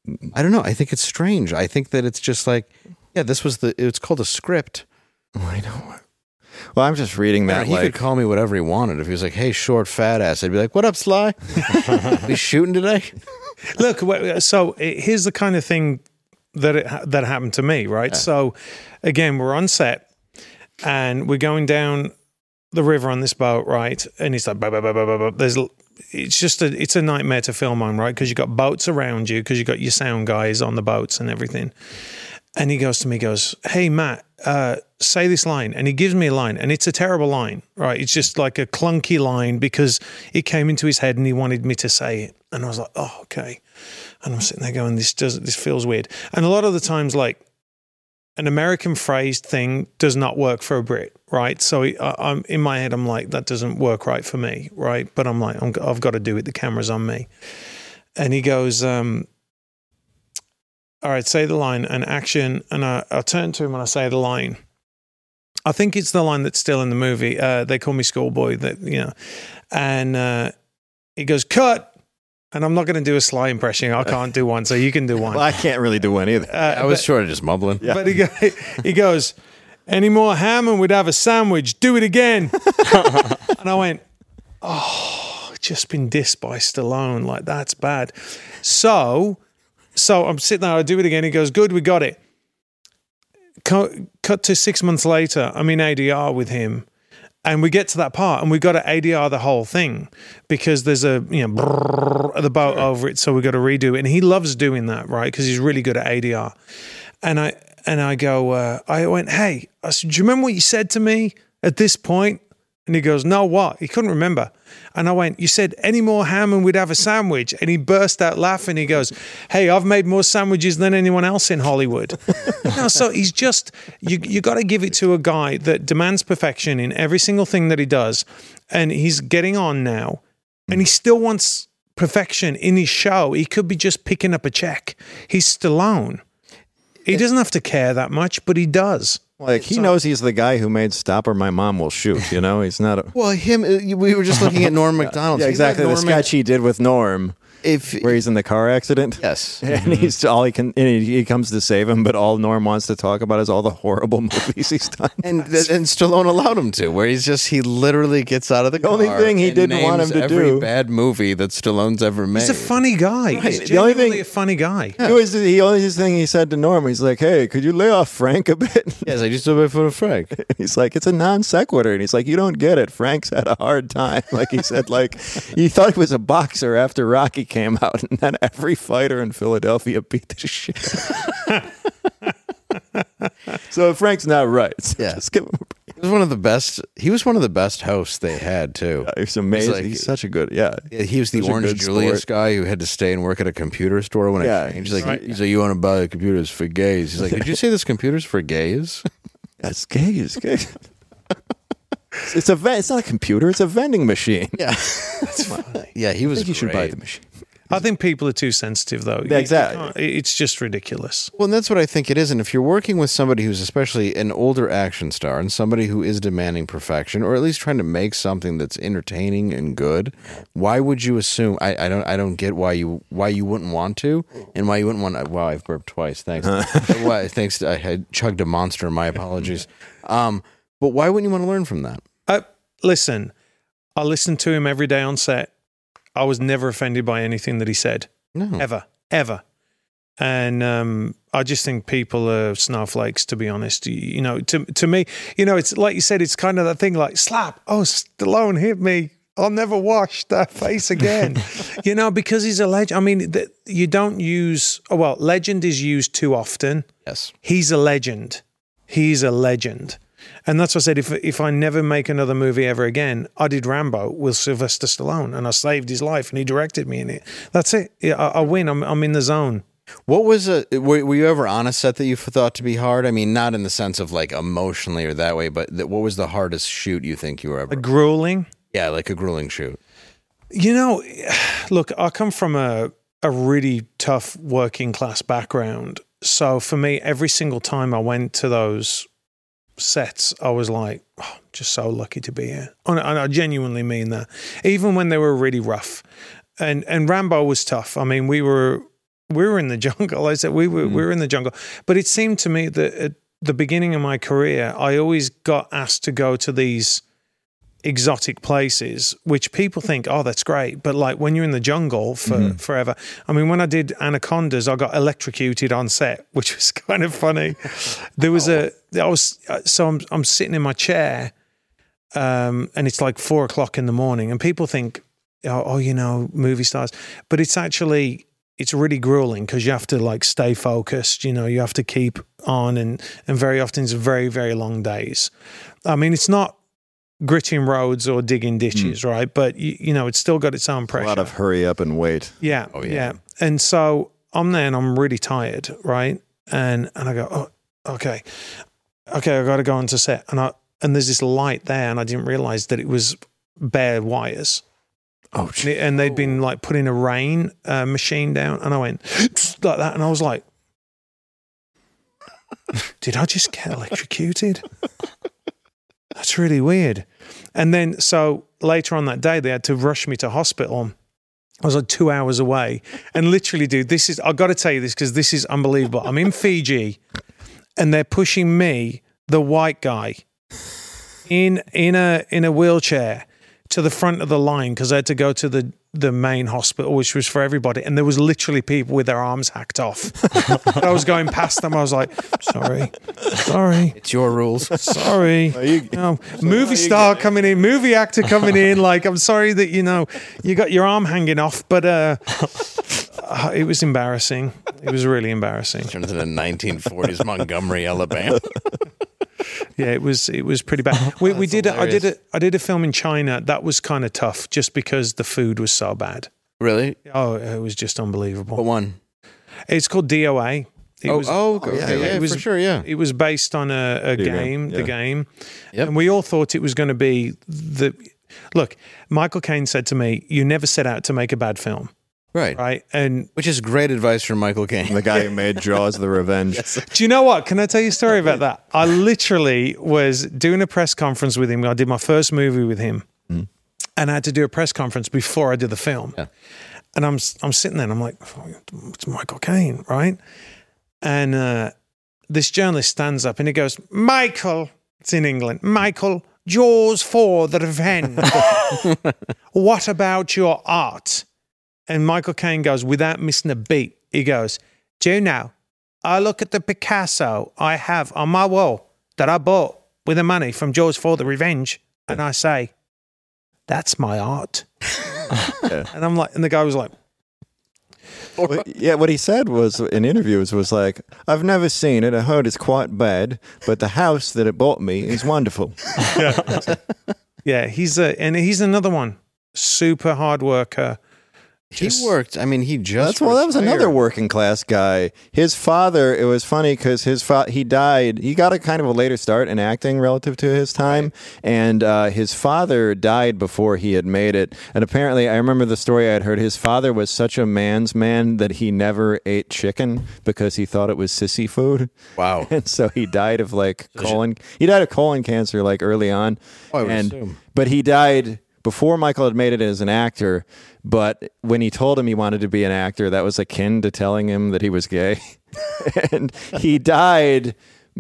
Speaker 1: I don't know. I think it's strange. I think that it's just like, yeah, this was the, it's called a script.
Speaker 3: I know. Well, I'm just reading that.
Speaker 1: he
Speaker 3: like,
Speaker 1: could call me whatever he wanted. If he was like, hey, short, fat ass, I'd be like, what up, Sly? We shooting today?
Speaker 4: look. wh- So it- here's the kind of thing that it, ha- that happened to me, right? So again, we're on set, and we're going down the river on this boat, right? And it's like, bah, bah, bah, bah, bah, bah. There's, it's just a, it's a nightmare to film on, right? Because you got boats around you, because you got your sound guys on the boats and everything. And he goes to me, he goes, hey, Matt, uh, say this line. And he gives me a line, and it's a terrible line, right? It's just like a clunky line because it came into his head and he wanted me to say it. And I was like, oh, okay. And I'm sitting there going, this does, this feels weird. And a lot of the times, like, an American phrased thing does not work for a Brit, right? So I, I'm in my head, I'm like, that doesn't work right for me, right? But I'm like, I'm, I've got to do it. The camera's on me. And he goes, um, all right, say the line and action. And I, I turn to him and I say the line. I think it's the line that's still in the movie. Uh, they call me schoolboy, that, you know, and uh, he goes, cut. And I'm not going to do a Sly impression. I can't do one, so you can do one.
Speaker 3: well, I can't really do one either.
Speaker 4: Uh,
Speaker 1: I was
Speaker 4: but-
Speaker 1: sort of just mumbling.
Speaker 3: Yeah.
Speaker 4: But he, go, he goes, any more ham and we'd have a sandwich. Do it again. And I went, oh, just been dissed by Stallone. Like, that's bad. So, so I'm sitting there, I do it again. He goes, good, we got it. Cut, cut to six months later, I'm in A D R with him. And we get to that part, and we got to A D R the whole thing because there's a, you know, brrr, the boat over it, so we got to redo it. And he loves doing that, right? Because he's really good at A D R. And I and I go, uh, I went, hey, I said, do you remember what you said to me at this point? And he goes, no, what? He couldn't remember. And I went, you said any more ham and we'd have a sandwich. And he burst out laughing. He goes, hey, I've made more sandwiches than anyone else in Hollywood. No, so he's just, you you got to give it to a guy that demands perfection in every single thing that he does. And he's getting on now. And he still wants perfection in his show. He could be just picking up a check. He's Stallone. He doesn't have to care that much, but he does.
Speaker 3: Like he knows he's the guy who made "Stop or My Mom Will Shoot." You know, he's not. A,
Speaker 1: Well, him, uh, we were just looking at Norm MacDonald.
Speaker 3: yeah,
Speaker 1: He's like
Speaker 3: exactly. The
Speaker 1: Norm
Speaker 3: sketch he did with Norm,
Speaker 1: If,
Speaker 3: where he's in the car accident.
Speaker 1: yes.
Speaker 3: And he's all he can. And he, he comes to save him, but all Norm wants to talk about is all the horrible movies he's done.
Speaker 1: And and Stallone allowed him to, where he's just, he literally gets out of the,
Speaker 3: The only
Speaker 1: car
Speaker 3: thing he
Speaker 1: and
Speaker 3: didn't want
Speaker 1: names
Speaker 3: him to
Speaker 1: every
Speaker 3: do-
Speaker 1: bad movie that Stallone's ever made.
Speaker 4: He's a funny guy. He's
Speaker 3: The only
Speaker 4: genuinely
Speaker 3: thing-
Speaker 4: a funny guy.
Speaker 3: It was the only thing he said to Norm. He's like, "Hey, could you lay off Frank a bit?"
Speaker 1: Yes, I just did it for Frank.
Speaker 3: He's like, "It's a non sequitur," and he's like, "You don't get it. Frank's had a hard time." Like he said, like he thought he was a boxer after Rocky came out, and then every fighter in Philadelphia beat the shit. So Frank's not right. So
Speaker 1: Yeah.
Speaker 3: just give him a break.
Speaker 1: He was one of the best. He was one of the best hosts they had too.
Speaker 3: He's amazing.
Speaker 1: like-
Speaker 3: He's such a good, yeah.
Speaker 1: Yeah, he was the
Speaker 3: Such a
Speaker 1: Orange
Speaker 3: good
Speaker 1: Julius
Speaker 3: sport.
Speaker 1: guy who had to stay and work at a computer store when
Speaker 3: Yeah,
Speaker 1: it changed. He's like,
Speaker 4: right.
Speaker 1: he's like, you want to buy computers for gays? He's like, did you say this computer's for gays?
Speaker 3: That's gay. It's gay. It's a ve- It's not a computer. It's a vending machine.
Speaker 1: Yeah, yeah. He
Speaker 3: I
Speaker 1: was.
Speaker 3: think you should buy
Speaker 1: great.
Speaker 3: the machine.
Speaker 4: I think people are too sensitive, though.
Speaker 3: Yeah, exactly.
Speaker 4: You can't- It's just ridiculous.
Speaker 1: Well, and that's what I think it is. And if you're working with somebody who's especially an older action star and somebody who is demanding perfection, or at least trying to make something that's entertaining and good, why would you assume? I, I don't. I don't get why you why you wouldn't want to, and why you wouldn't want. Wow, I've burped twice. Thanks. why, thanks. To, I had chugged a monster. My apologies. Um, but why wouldn't you want to learn from that?
Speaker 4: Uh, listen, I listened to him every day on set. I was never offended by anything that he said.
Speaker 1: No.
Speaker 4: Ever, ever. And um, I just think people are snowflakes, to be honest. You, you know, to to me, you know, it's like you said, it's kind of that thing like, slap, oh, Stallone hit me. I'll never wash that face again. You know, because he's a legend. I mean, th- you don't use, oh, well, legend is used too often.
Speaker 1: Yes.
Speaker 4: He's a legend. He's a legend. And that's what I said, if if I never make another movie ever again, I did Rambo with Sylvester Stallone and I saved his life and he directed me in it. That's it. Yeah, I, I win. I'm I'm in the zone.
Speaker 1: What was a? Were, were you ever on a set that you thought to be hard? I mean, not in the sense of like emotionally or that way, but that, what was the hardest shoot you think you were ever?
Speaker 4: A grueling.
Speaker 1: Yeah, like a grueling shoot.
Speaker 4: You know, look, I come from a a really tough working class background. So for me, every single time I went to those sets, I was like, oh, just so lucky to be here. And I genuinely mean that. Even when they were really rough. And and Rambo was tough. I mean, we were we were in the jungle. I said we were mm. we were in the jungle. But it seemed to me that at the beginning of my career, I always got asked to go to these exotic places, which people think, oh, that's great. But like when you're in the jungle for mm-hmm. forever. I mean, when I did Anacondas, I got electrocuted on set, which was kind of funny. There was oh. a, I was, so I'm, I'm sitting in my chair um, and it's like four o'clock in the morning and people think, oh, oh, you know, movie stars. But it's actually, it's really grueling because you have to like stay focused, you know, you have to keep on and, and very often it's very, very long days. I mean, it's not gritting roads or digging ditches, mm. right? But, you, you know, it's still got its own pressure.
Speaker 3: A lot of hurry up and wait.
Speaker 4: Yeah,
Speaker 1: oh, yeah.
Speaker 4: yeah. And so I'm there and I'm really tired, right? And and I go, oh, okay. Okay, I got to go onto set. And I and there's this light there and I didn't realize that it was bare wires.
Speaker 3: Oh,
Speaker 4: and, it, and they'd been like putting a rain uh, machine down and I went like that and I was like, did I just get electrocuted? That's really weird. And then, so later on that day, they had to rush me to hospital. I was like two hours away. And literally, dude, this is, I've got to tell you this because this is unbelievable. I'm in Fiji and they're pushing me, the white guy, in in a in a wheelchair to the front of the line because I had to go to the, the main hospital, which was for everybody. And there was literally people with their arms hacked off. I was going past them. I was like, sorry, sorry.
Speaker 1: It's your rules.
Speaker 4: Sorry.
Speaker 3: You,
Speaker 4: no. Movie star coming in, movie actor coming in. Like, I'm sorry that, you know, you got your arm hanging off, but uh, uh, it was embarrassing. It was really embarrassing.
Speaker 1: Turned into the nineteen forties Montgomery, Alabama.
Speaker 4: Yeah, it was it was pretty bad. We we did a, I did a I did a film in China that was kind of tough just because the food was so bad.
Speaker 1: Really?
Speaker 4: Oh, it was just unbelievable.
Speaker 1: What one?
Speaker 4: It's called D O A. It
Speaker 1: oh,
Speaker 4: was,
Speaker 1: oh, okay. yeah, yeah,
Speaker 4: it was,
Speaker 1: for sure, yeah.
Speaker 4: It was based on a, a game, game
Speaker 3: yeah.
Speaker 4: the game,
Speaker 1: yep.
Speaker 4: and we all thought it was going to be the. Look, Michael Caine said to me, "You never set out to make a bad film."
Speaker 1: Right.
Speaker 4: Right. And
Speaker 1: which is great advice from Michael Caine.
Speaker 3: The guy who made Jaws the Revenge.
Speaker 1: Yes.
Speaker 4: Do you know what? Can I tell you a story about that? I literally was doing a press conference with him. I did my first movie with him. Mm. And I had to do a press conference before I did the film.
Speaker 1: Yeah.
Speaker 4: And I'm I'm sitting there and I'm like, oh, it's Michael Caine, right? And uh, this journalist stands up and he goes, Michael, it's in England, Michael, Jaws for the Revenge. What about your art? And Michael Caine goes, without missing a beat, he goes, do you know, I look at the Picasso I have on my wall that I bought with the money from Jaws for the Revenge, and I say, that's my art. Yeah. And I'm like, and the guy was like,
Speaker 3: well, yeah, what he said was in interviews was like, I've never seen it. I heard it's quite bad, but the house that it bought me is wonderful.
Speaker 4: Yeah, yeah he's a, and he's another one, super hard worker.
Speaker 1: He
Speaker 4: Just-
Speaker 1: worked. I mean, he just.
Speaker 3: That's well. That was
Speaker 1: retired.
Speaker 3: another working class guy. His father. It was funny because his fa- he died. He got a kind of a later start in acting relative to his time, and uh, his father died before he had made it. And apparently, I remember the story I had heard. His father was such a man's man that he never ate chicken because he thought it was sissy food.
Speaker 1: Wow.
Speaker 3: And so he died of like colon. He died of colon cancer like early on.
Speaker 1: Oh, I would
Speaker 3: and
Speaker 1: assume.
Speaker 3: but he died before Michael had made it as an actor. But when he told him he wanted to be an actor, that was akin to telling him that he was gay. And he died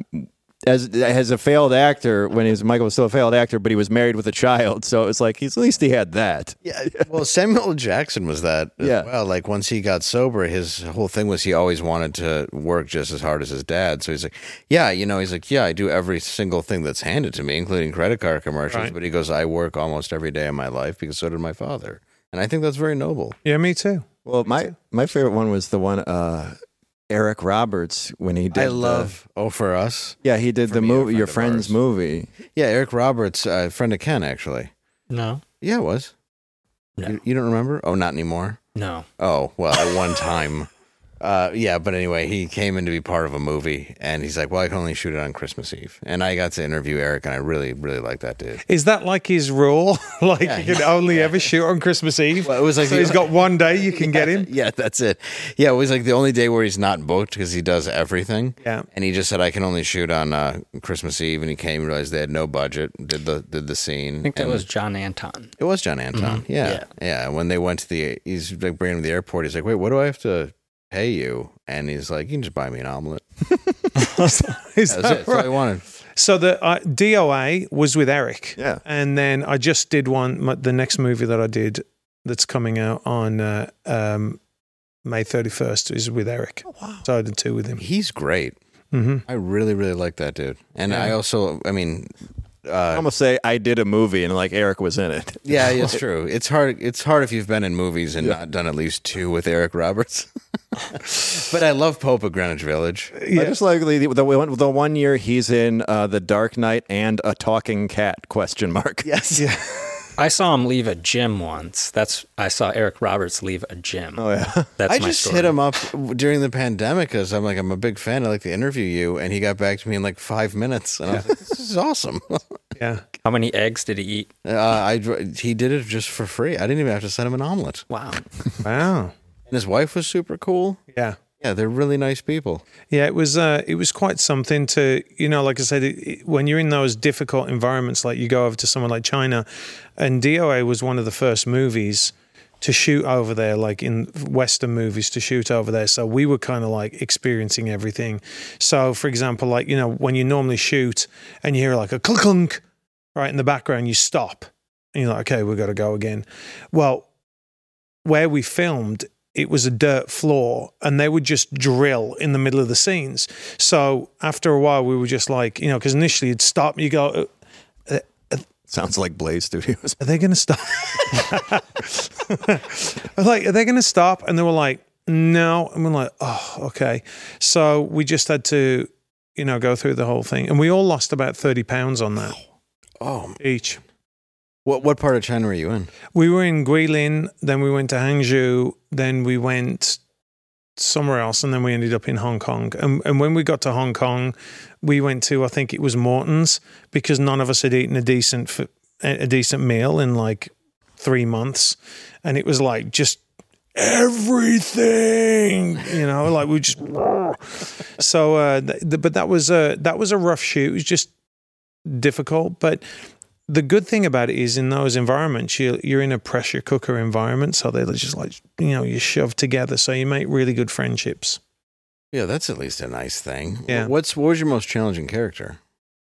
Speaker 3: as as a failed actor when he was, Michael was still a failed actor, but he was married with a child. So it was like he's at least he had that.
Speaker 1: Yeah. Well, Samuel L. Jackson was that as
Speaker 3: Yeah.
Speaker 1: well. Like once he got sober, his whole thing was he always wanted to work just as hard as his dad. So he's like, yeah, you know, he's like, yeah, I do every single thing that's handed to me, including credit card commercials.
Speaker 4: Right.
Speaker 1: But he goes, I work almost every day of my life because so did my father. And I think that's very noble.
Speaker 4: Yeah, me too.
Speaker 3: Well, my my favorite one was the one uh, Eric Roberts when he did.
Speaker 1: I love Oh For Us.
Speaker 3: The, yeah, he did
Speaker 1: From
Speaker 3: the
Speaker 1: you, a
Speaker 3: movie,
Speaker 1: friend
Speaker 3: your
Speaker 1: of
Speaker 3: friend's
Speaker 1: ours.
Speaker 3: movie.
Speaker 1: Yeah, Eric Roberts, uh, friend of Ken, actually.
Speaker 2: No,
Speaker 1: Yeah, it was.
Speaker 2: No.
Speaker 1: You, you don't remember? Oh, not anymore?
Speaker 2: no.
Speaker 1: Oh, well, at one time. Uh, yeah, but anyway, he came in to be part of a movie, and he's like, well, I can only shoot it on Christmas Eve. And I got to interview Eric, and I really, really like that dude.
Speaker 4: Is that like his rule? Like
Speaker 1: Yeah,
Speaker 4: you can only ever shoot on Christmas Eve?
Speaker 1: Well, it was like
Speaker 4: so
Speaker 1: the-
Speaker 4: he's got one day you can get him?
Speaker 1: Yeah, that's it. Yeah, it was like the only day where he's not booked because he does everything.
Speaker 4: Yeah.
Speaker 1: And he just said, I can only shoot on uh, Christmas Eve. And he came and realized they had no budget, did the did the scene.
Speaker 2: I think that
Speaker 1: and
Speaker 2: was John Anton.
Speaker 1: It was John Anton. Yeah.
Speaker 2: Yeah.
Speaker 1: yeah. When they went to the, he's like bringing him to the airport. He's like, wait, what do I have to pay you? And he's like, you can just buy me an omelet.
Speaker 4: Is
Speaker 1: That was
Speaker 4: that
Speaker 1: it. That's all I
Speaker 4: right?
Speaker 1: wanted.
Speaker 4: So the uh, D O A was with Eric.
Speaker 3: Yeah.
Speaker 4: And then I just did one, my, the next movie that I did that's coming out on uh, um, May thirty-first is with Eric. Oh, wow. So I did two with him.
Speaker 1: He's great.
Speaker 4: hmm
Speaker 1: I really, really like that dude. And
Speaker 4: Yeah.
Speaker 1: I also, I mean,
Speaker 3: I
Speaker 1: uh,
Speaker 3: almost say I did a movie and like Eric was in it.
Speaker 1: yeah, it's true. It's hard. It's hard if you've been in movies and not done at least two with Eric Roberts. But I love Pope of Greenwich Village.
Speaker 3: I just like the, the one the one year he's in uh, The Dark Knight and a talking cat question mark.
Speaker 1: Yes.
Speaker 4: Yeah.
Speaker 2: I saw him leave a gym once. That's I saw Eric Roberts leave a gym.
Speaker 3: Oh yeah.
Speaker 2: That's
Speaker 1: I
Speaker 2: my
Speaker 1: just
Speaker 2: story.
Speaker 1: hit him up during the pandemic because I'm like, I'm a big fan. I'd like to interview you. And he got back to me in like five minutes. And I was like, this is awesome.
Speaker 4: Yeah.
Speaker 2: How many eggs did he eat?
Speaker 1: uh, I, he did it just for free. I didn't even have to send him an omelet.
Speaker 2: Wow.
Speaker 4: Wow.
Speaker 1: And his wife was super cool.
Speaker 4: Yeah.
Speaker 1: Yeah, they're really nice people.
Speaker 4: Yeah, it was uh, it was quite something to, you know, like I said, it, it- when you're in those difficult environments, like you go over to somewhere like China, and D O A was one of the first movies to shoot over there, like in Western movies to shoot over there. So we were kind of like experiencing everything. So, for example, like, you know, when you normally shoot and you hear like a clunk, clunk, right in the background, you stop and you're like, okay, we've got to go again. Well, where we filmed, it was a dirt floor and they would just drill in the middle of the scenes. So after a while, we were just like, you know, because initially you'd stop and you go, uh,
Speaker 3: Sounds like Blaze Studios.
Speaker 4: are they going to stop? Like, are they going to stop? And they were like, no. And we're like, oh, okay. So we just had to, you know, go through the whole thing. And we all lost about thirty pounds on that
Speaker 1: Oh,
Speaker 4: each.
Speaker 1: what what part of China were you in?
Speaker 4: We were in Guilin, then we went to Hangzhou, then we went somewhere else, and then we ended up in Hong Kong. And, and when we got to Hong Kong, we went to, I think it was Morton's, because none of us had eaten a decent f- a decent meal in like three months, and it was like just everything, you know, like we just. So, uh, th- th- but that was a that was a rough shoot. It was just difficult, but. The good thing about it is in those environments, you're, you're in a pressure cooker environment. So they're just like, you know, you shove together. So you make really good friendships.
Speaker 1: Yeah, that's at least a nice thing.
Speaker 4: Yeah.
Speaker 1: What's what was your most challenging character?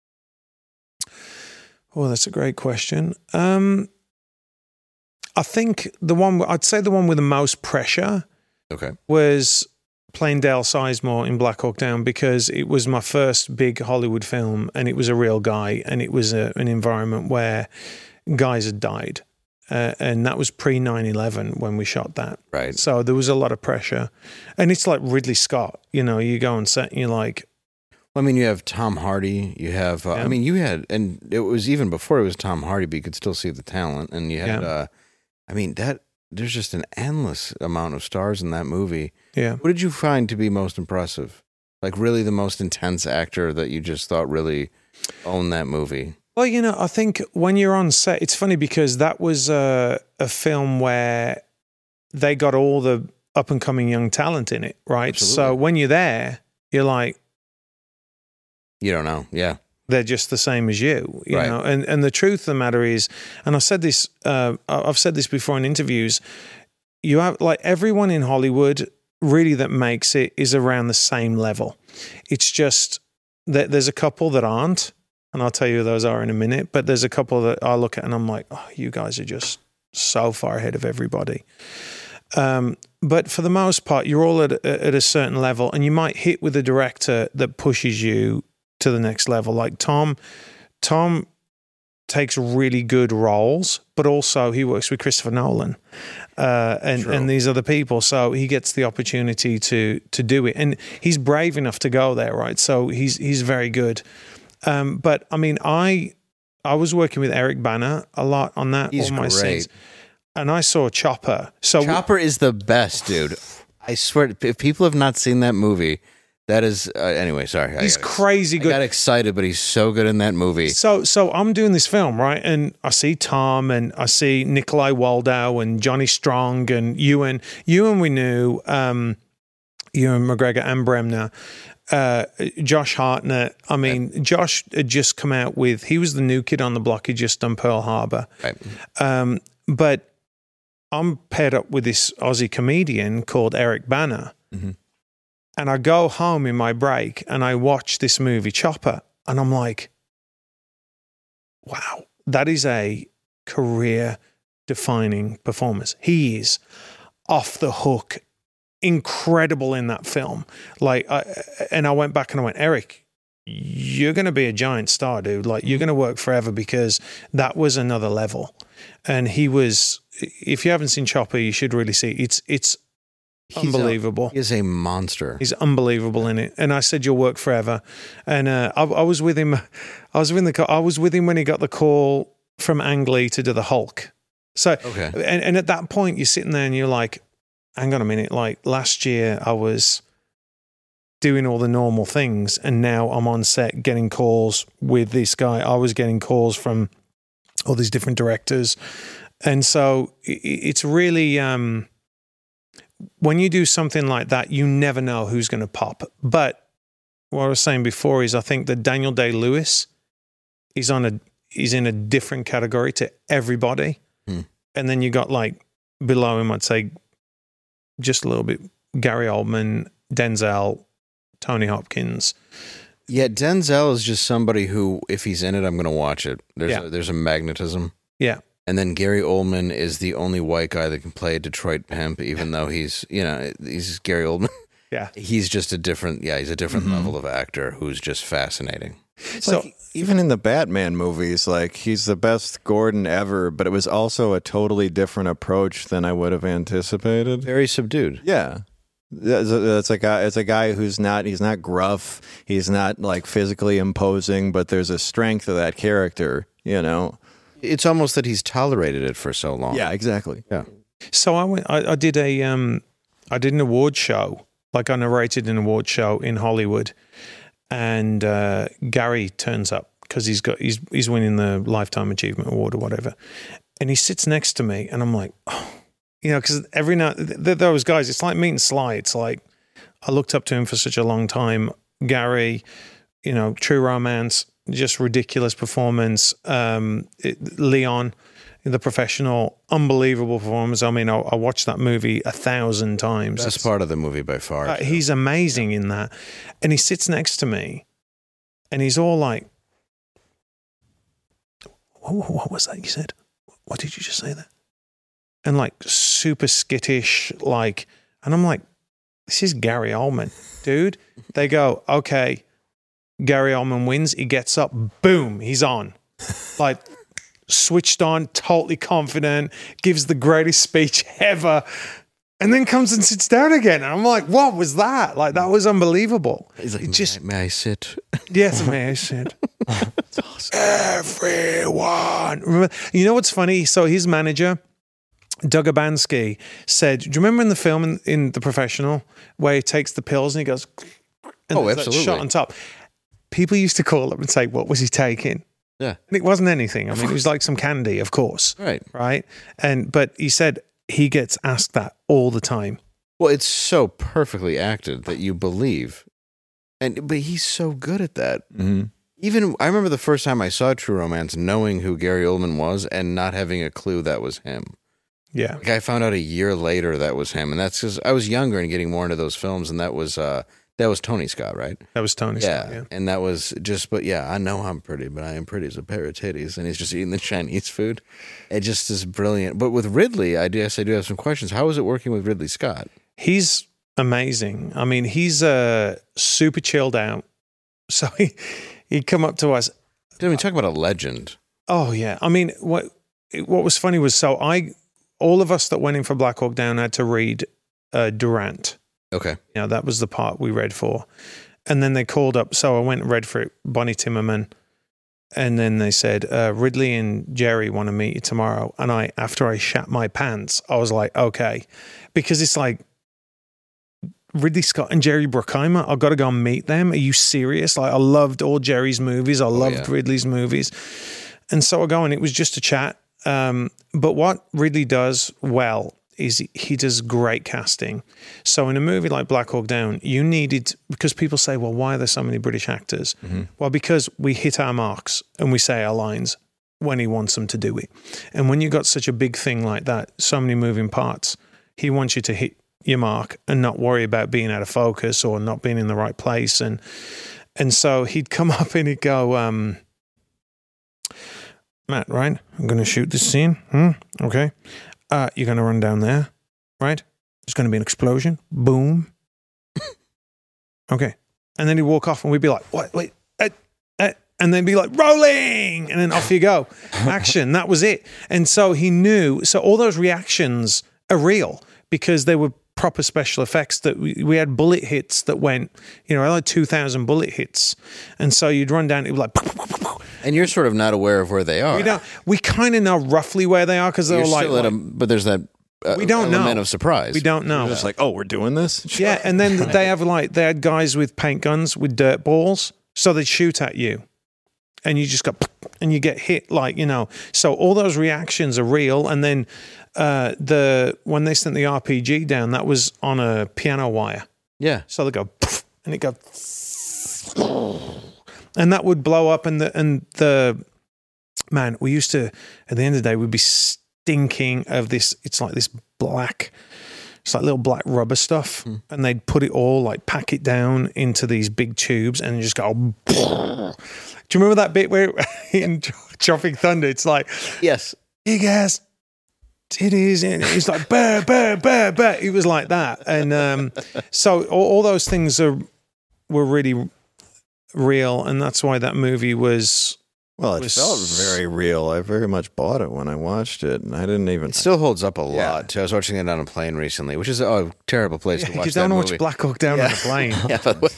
Speaker 4: Oh, that's a great question. Um, I think the one, I'd say the one with the most pressure
Speaker 1: Okay.
Speaker 4: was playing Dale Sizemore in Black Hawk Down, because it was my first big Hollywood film and it was a real guy and it was a, an environment where guys had died. Uh, and that was pre nine eleven when we shot that.
Speaker 1: Right.
Speaker 4: So there was a lot of pressure. And it's like Ridley Scott, you know, you go on set and you're like,
Speaker 1: Well, I mean, you have Tom Hardy. You have, uh,
Speaker 4: Yeah.
Speaker 1: I mean, you had, and it was even before it was Tom Hardy, but you could still see the talent. And you had,
Speaker 4: Yeah.
Speaker 1: uh, I mean, that there's just an endless amount of stars in that movie.
Speaker 4: Yeah.
Speaker 1: What did you find to be most impressive? Like really the most intense actor that you just thought really owned that movie?
Speaker 4: Well, you know, I think when you're on set, it's funny because that was a, a film where they got all the up and coming young talent in it, right?
Speaker 1: Absolutely.
Speaker 4: So when you're there, you're like,
Speaker 1: You don't know. Yeah.
Speaker 4: they're just the same as you, you
Speaker 1: Right.
Speaker 4: know. And and the truth of the matter is, and I've said this, uh, I've said this before in interviews. You have like everyone in Hollywood really that makes it is around the same level. It's just that there's a couple that aren't, and I'll tell you who those are in a minute. But there's a couple that I look at and I'm like, oh, you guys are just so far ahead of everybody. Um, but for the most part, you're all at a, at a certain level, and you might hit with a director that pushes you to the next level. Like Tom, Tom takes really good roles, but also he works with Christopher Nolan uh, and
Speaker 1: True.
Speaker 4: and these other people, so he gets the opportunity to to do it, and he's brave enough to go there, right? So he's he's very good. Um, but I mean, I I was working with Eric Bana a lot on that.
Speaker 1: He's
Speaker 4: all my
Speaker 1: great.
Speaker 4: scenes, and I saw Chopper. So
Speaker 1: Chopper is the best, dude. I swear, if people have not seen that movie, that is uh, anyway. Sorry,
Speaker 4: he's
Speaker 1: I got,
Speaker 4: crazy
Speaker 1: I
Speaker 4: good.
Speaker 1: got excited, but he's so good in that movie.
Speaker 4: So, so I'm doing this film, right? And I see Tom, and I see Nikolai Waldo, and Johnny Strong, and Ewan. Ewan, we knew. Um, Ewan McGregor and Bremner. Uh, Josh Hartnett. I mean, Josh had just come out with. He was the new kid on the block. He'd just done Pearl Harbor.
Speaker 1: Right.
Speaker 4: Um, but I'm paired up with this Aussie comedian called Eric Bana.
Speaker 1: Mhm.
Speaker 4: And I go home in my break and I watch this movie Chopper, and I'm like, wow, that is a career defining performance. He is off the hook, incredible in that film. Like, I, and I went back and I went, Eric, you're going to be a giant star, dude. Like, you're going to work forever, because that was another level. And he was, if you haven't seen Chopper, you should really see it. It's, it's,
Speaker 1: He's
Speaker 4: unbelievable.
Speaker 1: A, he is a monster.
Speaker 4: He's unbelievable in it. And I said, you'll work forever. And uh, I, I was with him. I was with the. I was with him when he got the call from Ang Lee to do the Hulk. So,
Speaker 1: Okay.
Speaker 4: and, and at that point, you're sitting there and you're like, hang on a minute. Like last year, I was doing all the normal things, and now I'm on set getting calls with this guy. I was getting calls from all these different directors, and so it, it's really. Um, When you do something like that, you never know who's going to pop. But what I was saying before is, I think that Daniel Day-Lewis is on a he's in a different category to everybody.
Speaker 1: Hmm.
Speaker 4: And then you got like below him, I'd say just a little bit, Gary Oldman, Denzel, Tony Hopkins.
Speaker 1: Yeah, Denzel is just somebody who, if he's in it, I'm going to watch it. There's
Speaker 4: Yeah.
Speaker 1: a, there's a magnetism.
Speaker 4: Yeah.
Speaker 1: And then Gary Oldman is the only white guy that can play a Detroit pimp, even though he's, you know, he's Gary Oldman.
Speaker 4: Yeah.
Speaker 1: He's just a different, yeah, he's a different level of actor who's just fascinating.
Speaker 4: So
Speaker 3: Like, even in the Batman movies, like he's the best Gordon ever, but it was also a totally different approach than I would have anticipated.
Speaker 1: Very subdued.
Speaker 3: Yeah. That's a, that's a guy. It's a guy who's not. He's not gruff. He's not like physically imposing. But there's a strength of that character. You know.
Speaker 1: It's almost that he's tolerated it for so long.
Speaker 3: Yeah. Exactly.
Speaker 1: Yeah.
Speaker 4: So I went. I, I did a. Um, I did an award show. Like I narrated an award show in Hollywood, and uh, Gary turns up because he's got he's he's winning the Lifetime Achievement Award or whatever, and he sits next to me, and I'm like, oh, you know, because every now th- those guys, it's like meeting Sly. It's like I looked up to him for such a long time. Gary, you know, True Romance, just ridiculous performance. Um, it, Leon, The Professional, unbelievable performance. I mean, I, I watched that movie a thousand times.
Speaker 1: Best part of the movie by far.
Speaker 4: Uh, he's amazing in that. And he sits next to me and he's all like, what, what was that you said? What did you just say there? And like super skittish, like, and I'm like, this is Gary Oldman, dude. They go, okay, Gary Oldman wins. He gets up, boom, he's on. Like, switched on, totally confident, gives the greatest speech ever, and then comes and sits down again. And I'm like, what was that? Like, that was unbelievable.
Speaker 1: He's like,
Speaker 4: It
Speaker 1: may,
Speaker 4: just,
Speaker 1: I, may I sit?
Speaker 4: yes, may I said. Everyone. Remember, you know what's funny? So his manager Doug Urbanski said, do you remember in the film in, in The Professional where he takes the pills and he goes, and
Speaker 1: Oh,
Speaker 4: there's that
Speaker 1: absolutely.
Speaker 4: shot on top? People used to call up and say, what was he taking?
Speaker 1: Yeah.
Speaker 4: And it wasn't anything. I mean, it was like some candy, of course.
Speaker 1: Right.
Speaker 4: Right. And, but he said he gets asked that all the time.
Speaker 1: Well, it's so perfectly acted that you believe. And but he's so good at that.
Speaker 3: Mm-hmm.
Speaker 1: Even I remember the first time I saw True Romance knowing who Gary Oldman was and not having a clue that was him.
Speaker 4: Yeah.
Speaker 1: Like I found out a year later that was him, and that's because I was younger and getting more into those films, and that was uh, that was Tony Scott, right?
Speaker 4: That was Tony
Speaker 1: Yeah.
Speaker 4: Scott, yeah.
Speaker 1: And that was just, but yeah, I know I'm pretty, but I am pretty as a pair of titties, and he's just eating the Chinese food. It just is brilliant. But with Ridley, I guess I do have some questions. How is it working with Ridley Scott?
Speaker 4: He's amazing. I mean, he's uh, super chilled out. So he, he'd come up to us.
Speaker 1: I mean, talk about a legend.
Speaker 4: Oh, yeah. I mean, what what was funny was, so I, all of us that went in for Black Hawk Down had to read uh, Durant.
Speaker 1: Okay.
Speaker 4: You know, that was the part we read for. And then they called up, so I went and read for it, Bonnie Timmerman. And then they said, uh, Ridley and Jerry want to meet you tomorrow. And I, after I shat my pants, I was like, okay. Because it's like, Ridley Scott and Jerry Bruckheimer, I've got to go and meet them. Are you serious? Like, I loved all Jerry's movies. I loved
Speaker 1: yeah.
Speaker 4: Ridley's movies. And so I go, and it was just a chat. Um, but what Ridley does well is he, he does great casting. So in a movie like Black Hawk Down, you needed, because people say, well, why are there so many British actors? Mm-hmm. Well, because we hit our marks and we say our lines when he wants them to do it. And when you got such a big thing like that, so many moving parts, he wants you to hit your mark and not worry about being out of focus or not being in the right place. And and so he'd come up and he'd go, um, Matt, right? I'm going to shoot this scene. Hmm? Okay. Uh, you're going to run down there, right? There's going to be an explosion. Boom. Okay. And then he'd walk off and we'd be like, what? Wait. Uh, uh, and then be like, rolling. And then off you go. Action. That was it. And so he knew. So all those reactions are real because they were proper special effects. That we, we had bullet hits that went, you know, like two thousand bullet hits. And so you'd run down, it was like,
Speaker 1: And you're sort of not aware of where they are.
Speaker 4: we don't, we kind of know roughly where they are because they're
Speaker 1: You're
Speaker 4: like,
Speaker 1: still at a,
Speaker 4: like-
Speaker 1: but there's that uh,
Speaker 4: We don't
Speaker 1: element
Speaker 4: know.
Speaker 1: of surprise.
Speaker 4: we don't know.
Speaker 3: It's like, oh, we're doing this?
Speaker 4: Yeah, and then they have like they had guys with paint guns with dirt balls, so they'd shoot at you, and you just go and you get hit like you know. So all those reactions are real, and then uh, the when they sent the R P G down, that was on a piano wire,
Speaker 1: Yeah.
Speaker 4: so they go and it go, and that would blow up, and the and the man we used to at the end of the day we'd be stinking of this. It's like this black. It's like little black rubber stuff, mm. and they'd put it all, like pack it down into these big tubes and just go. Do you remember that bit where in Tropic Thunder, it's like,
Speaker 1: Yes.
Speaker 4: big ass titties, and it's like, bah, bah, bah, bah. It was like that. And um, so all, all those things are were really real, and that's why that movie was.
Speaker 3: Well, it
Speaker 4: was-
Speaker 3: felt very real. I very much bought it when I watched it, and I didn't even.
Speaker 1: It still holds up a
Speaker 3: Yeah.
Speaker 1: lot. Too. I was watching it on a plane recently, which is a terrible place to watch
Speaker 4: You
Speaker 1: that
Speaker 4: don't
Speaker 1: movie.
Speaker 4: watch Black Hawk Down on a plane.
Speaker 1: Yeah, by the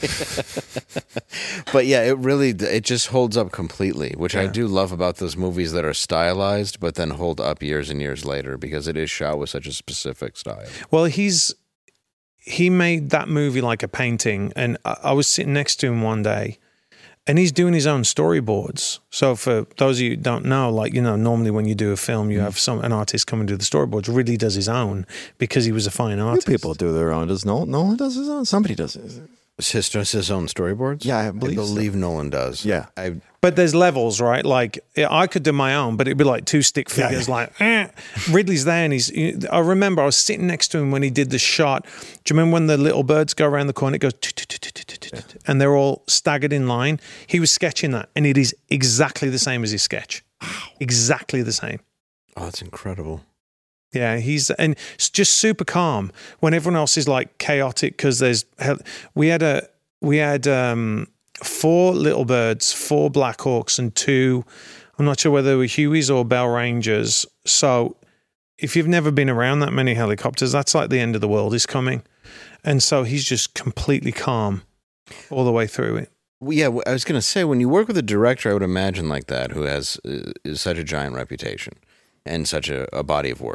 Speaker 1: way. But yeah, it really it just holds up completely, which I do love about those movies that are stylized, but then hold up years and years later because it is shot with such a specific style.
Speaker 4: Well, he's he made that movie like a painting, and I, I was sitting next to him one day, and he's doing his own storyboards. So for those of you who don't know, like, you know, normally when you do a film, you have some an artist come and do the storyboards. Ridley does his own because he was a fine
Speaker 3: Few
Speaker 4: artist.
Speaker 3: people do their own. Does Nolan? Nolan does his own. Somebody does it.
Speaker 1: Is his, does his own storyboards?
Speaker 3: Yeah, I believe so.
Speaker 1: Nolan does.
Speaker 3: Yeah.
Speaker 1: I
Speaker 4: But there's levels, right? Like yeah, I could do my own, but it'd be like two stick figures.
Speaker 3: Yeah.
Speaker 4: Like eh. Ridley's there, and he's. I remember I was sitting next to him when he did the shot. Do you remember when the little birds go around the corner? It goes, tut, tut, tut, tut, tut, tut, and they're all staggered in line. He was sketching that, and it is exactly the same as his sketch. Exactly the same.
Speaker 1: Oh, that's incredible.
Speaker 4: Yeah, he's and it's just super calm when everyone else is like chaotic because there's we had a we had um, four little birds, four Black Hawks, and two. I'm not sure whether they were Hueys or Bell Rangers. So if you've never been around that many helicopters, that's like the end of the world is coming, and so he's just completely calm all the way through it.
Speaker 1: Well, yeah, I was going to say, when you work with a director, I would imagine like that, who has uh, is such a giant reputation and such a, a body of work.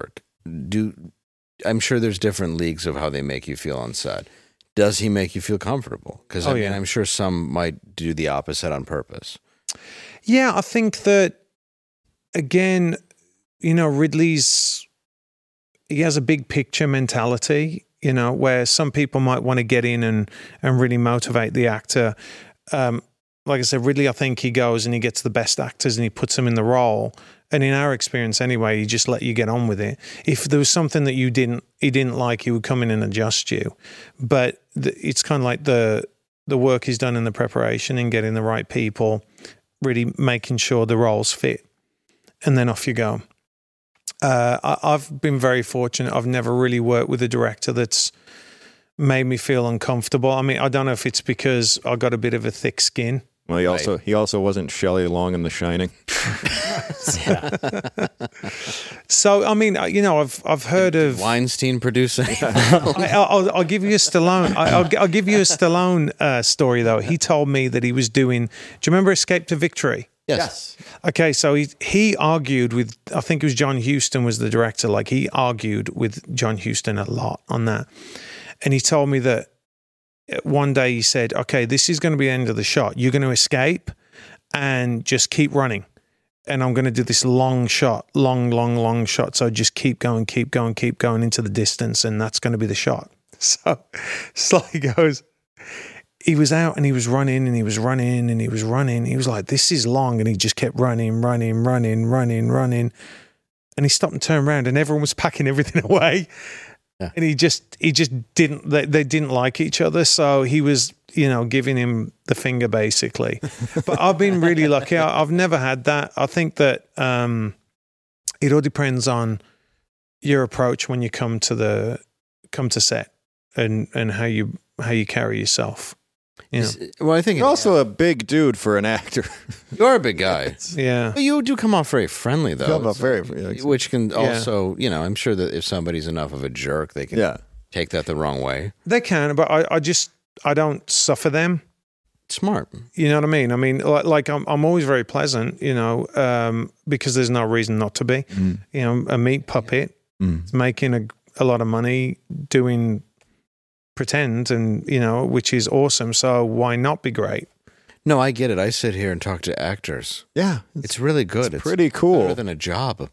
Speaker 1: do I'm sure there's different leagues of how they make you feel on set. Does he make you feel comfortable? Because I
Speaker 4: Oh,
Speaker 1: mean,
Speaker 4: yeah.
Speaker 1: I'm sure some might do the opposite on purpose.
Speaker 4: Yeah, I think that, again, you know, Ridley's, he has a big picture mentality, you know, where some people might want to get in and, and really motivate the actor. Um, like I said, Ridley, I think he goes and he gets the best actors and he puts them in the role. And in our experience anyway, he just let you get on with it. If there was something that you didn't, he didn't like, he would come in and adjust you. But the, it's kind of like the the work he's done in the preparation and getting the right people, really making sure the roles fit, and then off you go. Uh, I, I've been very fortunate. I've never really worked with a director that's made me feel uncomfortable. I mean, I don't know if it's because I got a bit of a thick skin.
Speaker 3: Well, he also he also wasn't Shelley Long in The Shining.
Speaker 4: So, I mean, you know, I've I've heard of.
Speaker 1: Weinstein producing.
Speaker 4: I, I'll, I'll give you a Stallone. I, I'll, I'll give you a Stallone uh, story though. He told me that he was doing. Do you remember Escape to Victory?
Speaker 1: Yes.
Speaker 4: Okay, so he he argued with. I think it was John Huston was the director. Like he argued with John Huston a lot on that, and he told me that one day he said, "Okay, this is going to be the end of the shot. You're going to escape, and just keep running." And I'm going to do this long shot, long, long, long shot. So just keep going, keep going, keep going into the distance. And that's going to be the shot. So Sly goes, he was out and he was running and he was running and he was running. He was like, this is long. And he just kept running, running, running, running, running. And he stopped and turned around and everyone was packing everything away. Yeah. And he just, he just didn't, they, they didn't like each other. So he was, you know, giving him the finger basically. But I've been really lucky. I, I've never had that. I think that um, it all depends on your approach when you come to the, come to set and, and how you, how you carry yourself. You know?
Speaker 1: Well, I think
Speaker 3: You're also a big dude for an actor.
Speaker 1: you're a big guy.
Speaker 4: Yeah.
Speaker 1: But you do come off very friendly, though.
Speaker 3: Come off
Speaker 1: It's-
Speaker 3: very- very-
Speaker 1: which can also, you know, I'm sure that if somebody's enough of a jerk, they can
Speaker 3: Yeah.
Speaker 1: take that the wrong way.
Speaker 4: They can, but I, I just, I don't suffer them.
Speaker 1: Smart.
Speaker 4: You know what I mean? I mean, like, like I'm, I'm always very pleasant, you know, um, because there's no reason not to be.
Speaker 3: Mm.
Speaker 4: You know, a meat puppet,
Speaker 3: Mm.
Speaker 4: is making a, a lot of money doing pretend, and you know, which is awesome. So why not be great?
Speaker 1: No, I get it. I sit here and talk to actors.
Speaker 3: Yeah.
Speaker 1: It's really good. It's,
Speaker 3: pretty cool.
Speaker 1: Better than a job.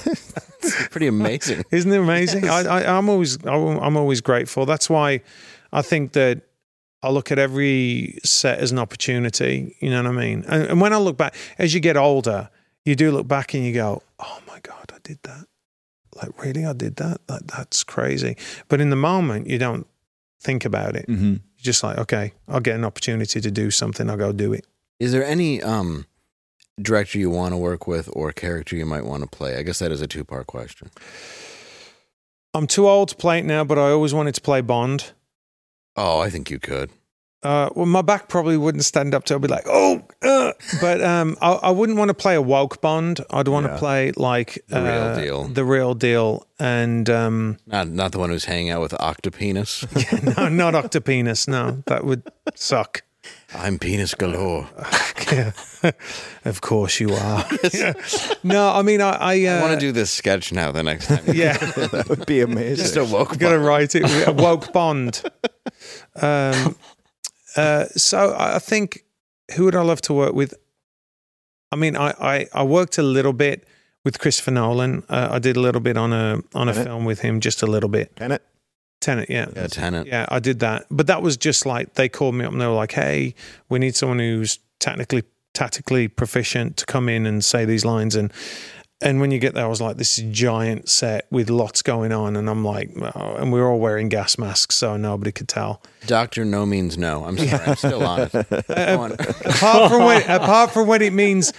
Speaker 1: It's pretty amazing.
Speaker 4: Isn't it amazing? I, I, I'm always, I'm always grateful. That's why I think that I look at every set as an opportunity. You know what I mean? And, and when I look back, as you get older, you do look back and you go, "Oh my God, I did that! Like really, I did that? Like that's crazy." But in the moment, you don't think about it.
Speaker 3: Mm-hmm.
Speaker 4: You're just like, "Okay, I'll get an opportunity to do something. I'll go do it."
Speaker 1: Is there any um, director you want to work with or character you might want to play? I guess that is a two-part question.
Speaker 4: I'm too old to play it now, but I always wanted to play Bond.
Speaker 1: Oh, I think you could.
Speaker 4: Uh, well, my back probably wouldn't stand up to it. I'd be like, oh, uh. but um, I, I wouldn't want to play a woke Bond. I'd want
Speaker 3: Yeah.
Speaker 4: to play like
Speaker 1: The real
Speaker 4: uh,
Speaker 1: deal.
Speaker 4: the real deal, and um,
Speaker 1: Not not the one who's hanging out with Octopenis.
Speaker 4: no, not Octopenis. No, that would suck.
Speaker 1: I'm penis galore.
Speaker 4: Yeah. Of course you are. Yeah. No, I mean, I, I, uh,
Speaker 1: I want to do this sketch now the next time.
Speaker 4: Yeah,
Speaker 3: That would be amazing.
Speaker 1: Just a woke
Speaker 4: I'm gonna write it. A woke Bond. Um, uh, so I think who would I love to work with? I mean, I, I, I worked a little bit with Christopher Nolan. Uh, I did a little bit on a on a
Speaker 3: Tenet?
Speaker 4: film with him, just a little bit.
Speaker 3: Tenet?
Speaker 4: Tenet, yeah.
Speaker 1: Yeah, Tenant.
Speaker 4: Yeah, I did that. But that was just like they called me up and they were like, "Hey, we need someone who's technically tactically proficient to come in and say these lines." And and when you get there, I was like, this is a giant set with lots going on, and I'm like, oh, and we were all wearing gas masks, so nobody could tell.
Speaker 1: Doctor No means no. I'm sorry. I'm still on it. Go on.
Speaker 4: Apart from when, apart from when it means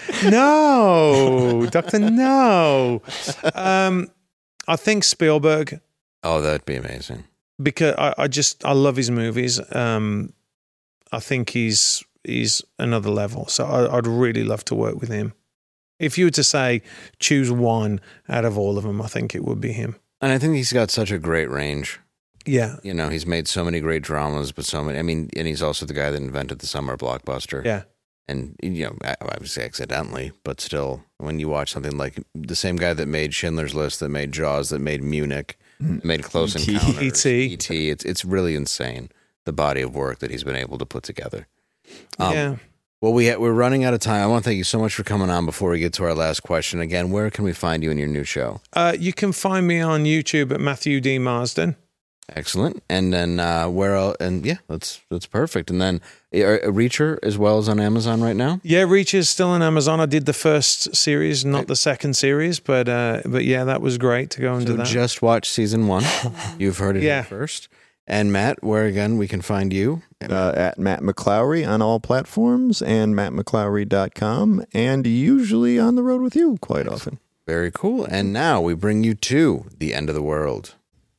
Speaker 4: no, Doctor No. Um, I think Spielberg.
Speaker 1: Oh, that'd be amazing.
Speaker 4: Because I, I just I love his movies. Um, I think he's he's another level. So I, I'd really love to work with him. If you were to say choose one out of all of them, I think it would be him.
Speaker 1: And I think he's got such a great range.
Speaker 4: Yeah,
Speaker 1: You know, he's made so many great dramas, but so many. I mean, and he's also the guy that invented the summer blockbuster.
Speaker 4: yeah,
Speaker 1: and you know, obviously accidentally, but still, when you watch something like the same guy that made Schindler's List, that made Jaws, that made Munich, that made Close
Speaker 3: E T.
Speaker 1: Encounters,
Speaker 4: E T.
Speaker 1: E T, it's it's really insane the body of work that he's been able to put together. Um,
Speaker 4: yeah.
Speaker 1: Well, we ha- we're running out of time. I want to thank you so much for coming on. Before we get to our last question, again, where can we find you in your new show?
Speaker 4: Uh, you can find me on YouTube at Matthew D. Marsden.
Speaker 1: Excellent. And then uh, where else? And yeah, that's that's perfect. And then uh, Reacher as well as on Amazon right now.
Speaker 4: Yeah, Reach is still on Amazon. I did the first series, not the second series, but uh, but yeah, that was great to go and
Speaker 1: So
Speaker 4: do that.
Speaker 1: just watch season one. You've heard it
Speaker 4: Yeah.
Speaker 1: here first. And Matt, where again we can find you?
Speaker 3: Uh, at Matt McClowry on all platforms and matt mcclowry dot com, and usually on the road with you quite often.
Speaker 1: Very cool. And now we bring you to the end of the world.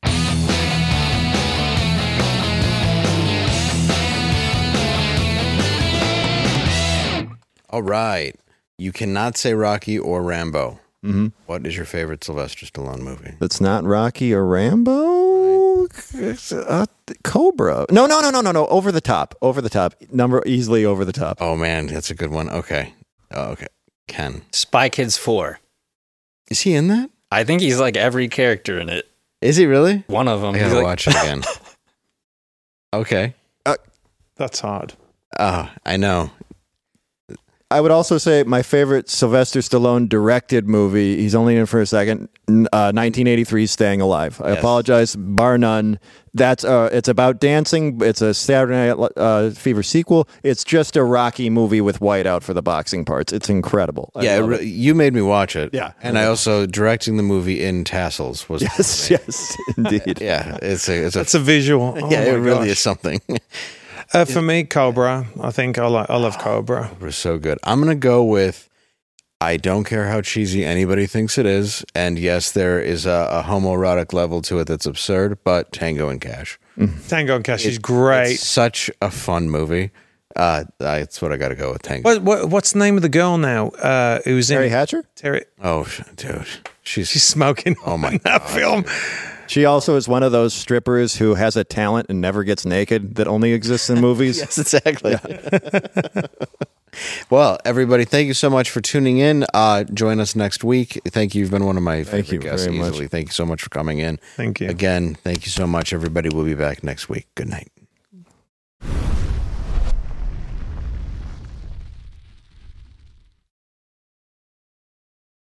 Speaker 1: All right. You cannot say Rocky or Rambo.
Speaker 3: Mm-hmm.
Speaker 1: What is your favorite Sylvester Stallone movie?
Speaker 3: That's not Rocky or Rambo. Uh, Cobra. No, no, no, no, no, no. Over the top. Over the top. Number easily over the top.
Speaker 1: Oh, man, that's a good one. Okay. Oh, okay. Ken.
Speaker 2: Spy Kids four.
Speaker 1: Is he in that?
Speaker 2: I think he's like every character in it.
Speaker 1: Is he really?
Speaker 2: One of them.
Speaker 1: I
Speaker 2: He's
Speaker 1: gotta
Speaker 2: like,
Speaker 1: watch it again. Okay.
Speaker 4: That's hard.
Speaker 1: Oh, I know.
Speaker 3: I would also say my favorite Sylvester Stallone directed movie, he's only in for a second, uh, nineteen eighty-three Staying Alive. I
Speaker 1: Yes.
Speaker 3: apologize, bar none. That's uh, it's about dancing. It's a Saturday Night uh, Fever sequel. It's just a Rocky movie with Whiteout for the boxing parts. It's incredible. I
Speaker 1: Yeah, it
Speaker 3: love
Speaker 1: re- you made me watch it.
Speaker 3: Yeah.
Speaker 1: And I also, directing the movie in tassels was.
Speaker 3: Yes, yes, indeed.
Speaker 1: Yeah, it's a, it's a,
Speaker 4: It's a visual. Oh
Speaker 1: yeah,
Speaker 4: my
Speaker 1: it really
Speaker 4: gosh.
Speaker 1: is something.
Speaker 4: Uh, for me, Cobra. I think I like. I love Cobra.
Speaker 1: It was so good. I'm going to go with I don't care how cheesy anybody thinks it is. And yes, there is a, a homoerotic level to it that's absurd, but Tango and Cash.
Speaker 4: Tango and Cash is great.
Speaker 1: It's such a fun movie. Uh, that's what I got to go with, Tango.
Speaker 4: What, what what's the name of the girl now? Uh, who's
Speaker 3: Terry
Speaker 4: in
Speaker 3: Hatcher?
Speaker 4: Terry?
Speaker 1: Oh, sh- dude. She's,
Speaker 4: She's smoking.
Speaker 1: Oh my
Speaker 4: in that
Speaker 1: God.
Speaker 4: film.
Speaker 3: She also is one of those strippers who has a talent and never gets naked that only exists in movies.
Speaker 1: Yes, exactly. Well, everybody, thank you so much for tuning in. Uh, join us next week. Thank you. You've been one of my
Speaker 3: Thank
Speaker 1: favorite
Speaker 3: you
Speaker 1: guests
Speaker 3: very much.
Speaker 1: easily. Thank you so much for coming in.
Speaker 4: Thank you.
Speaker 1: Again, thank you so much, everybody. We'll be back next week. Good night.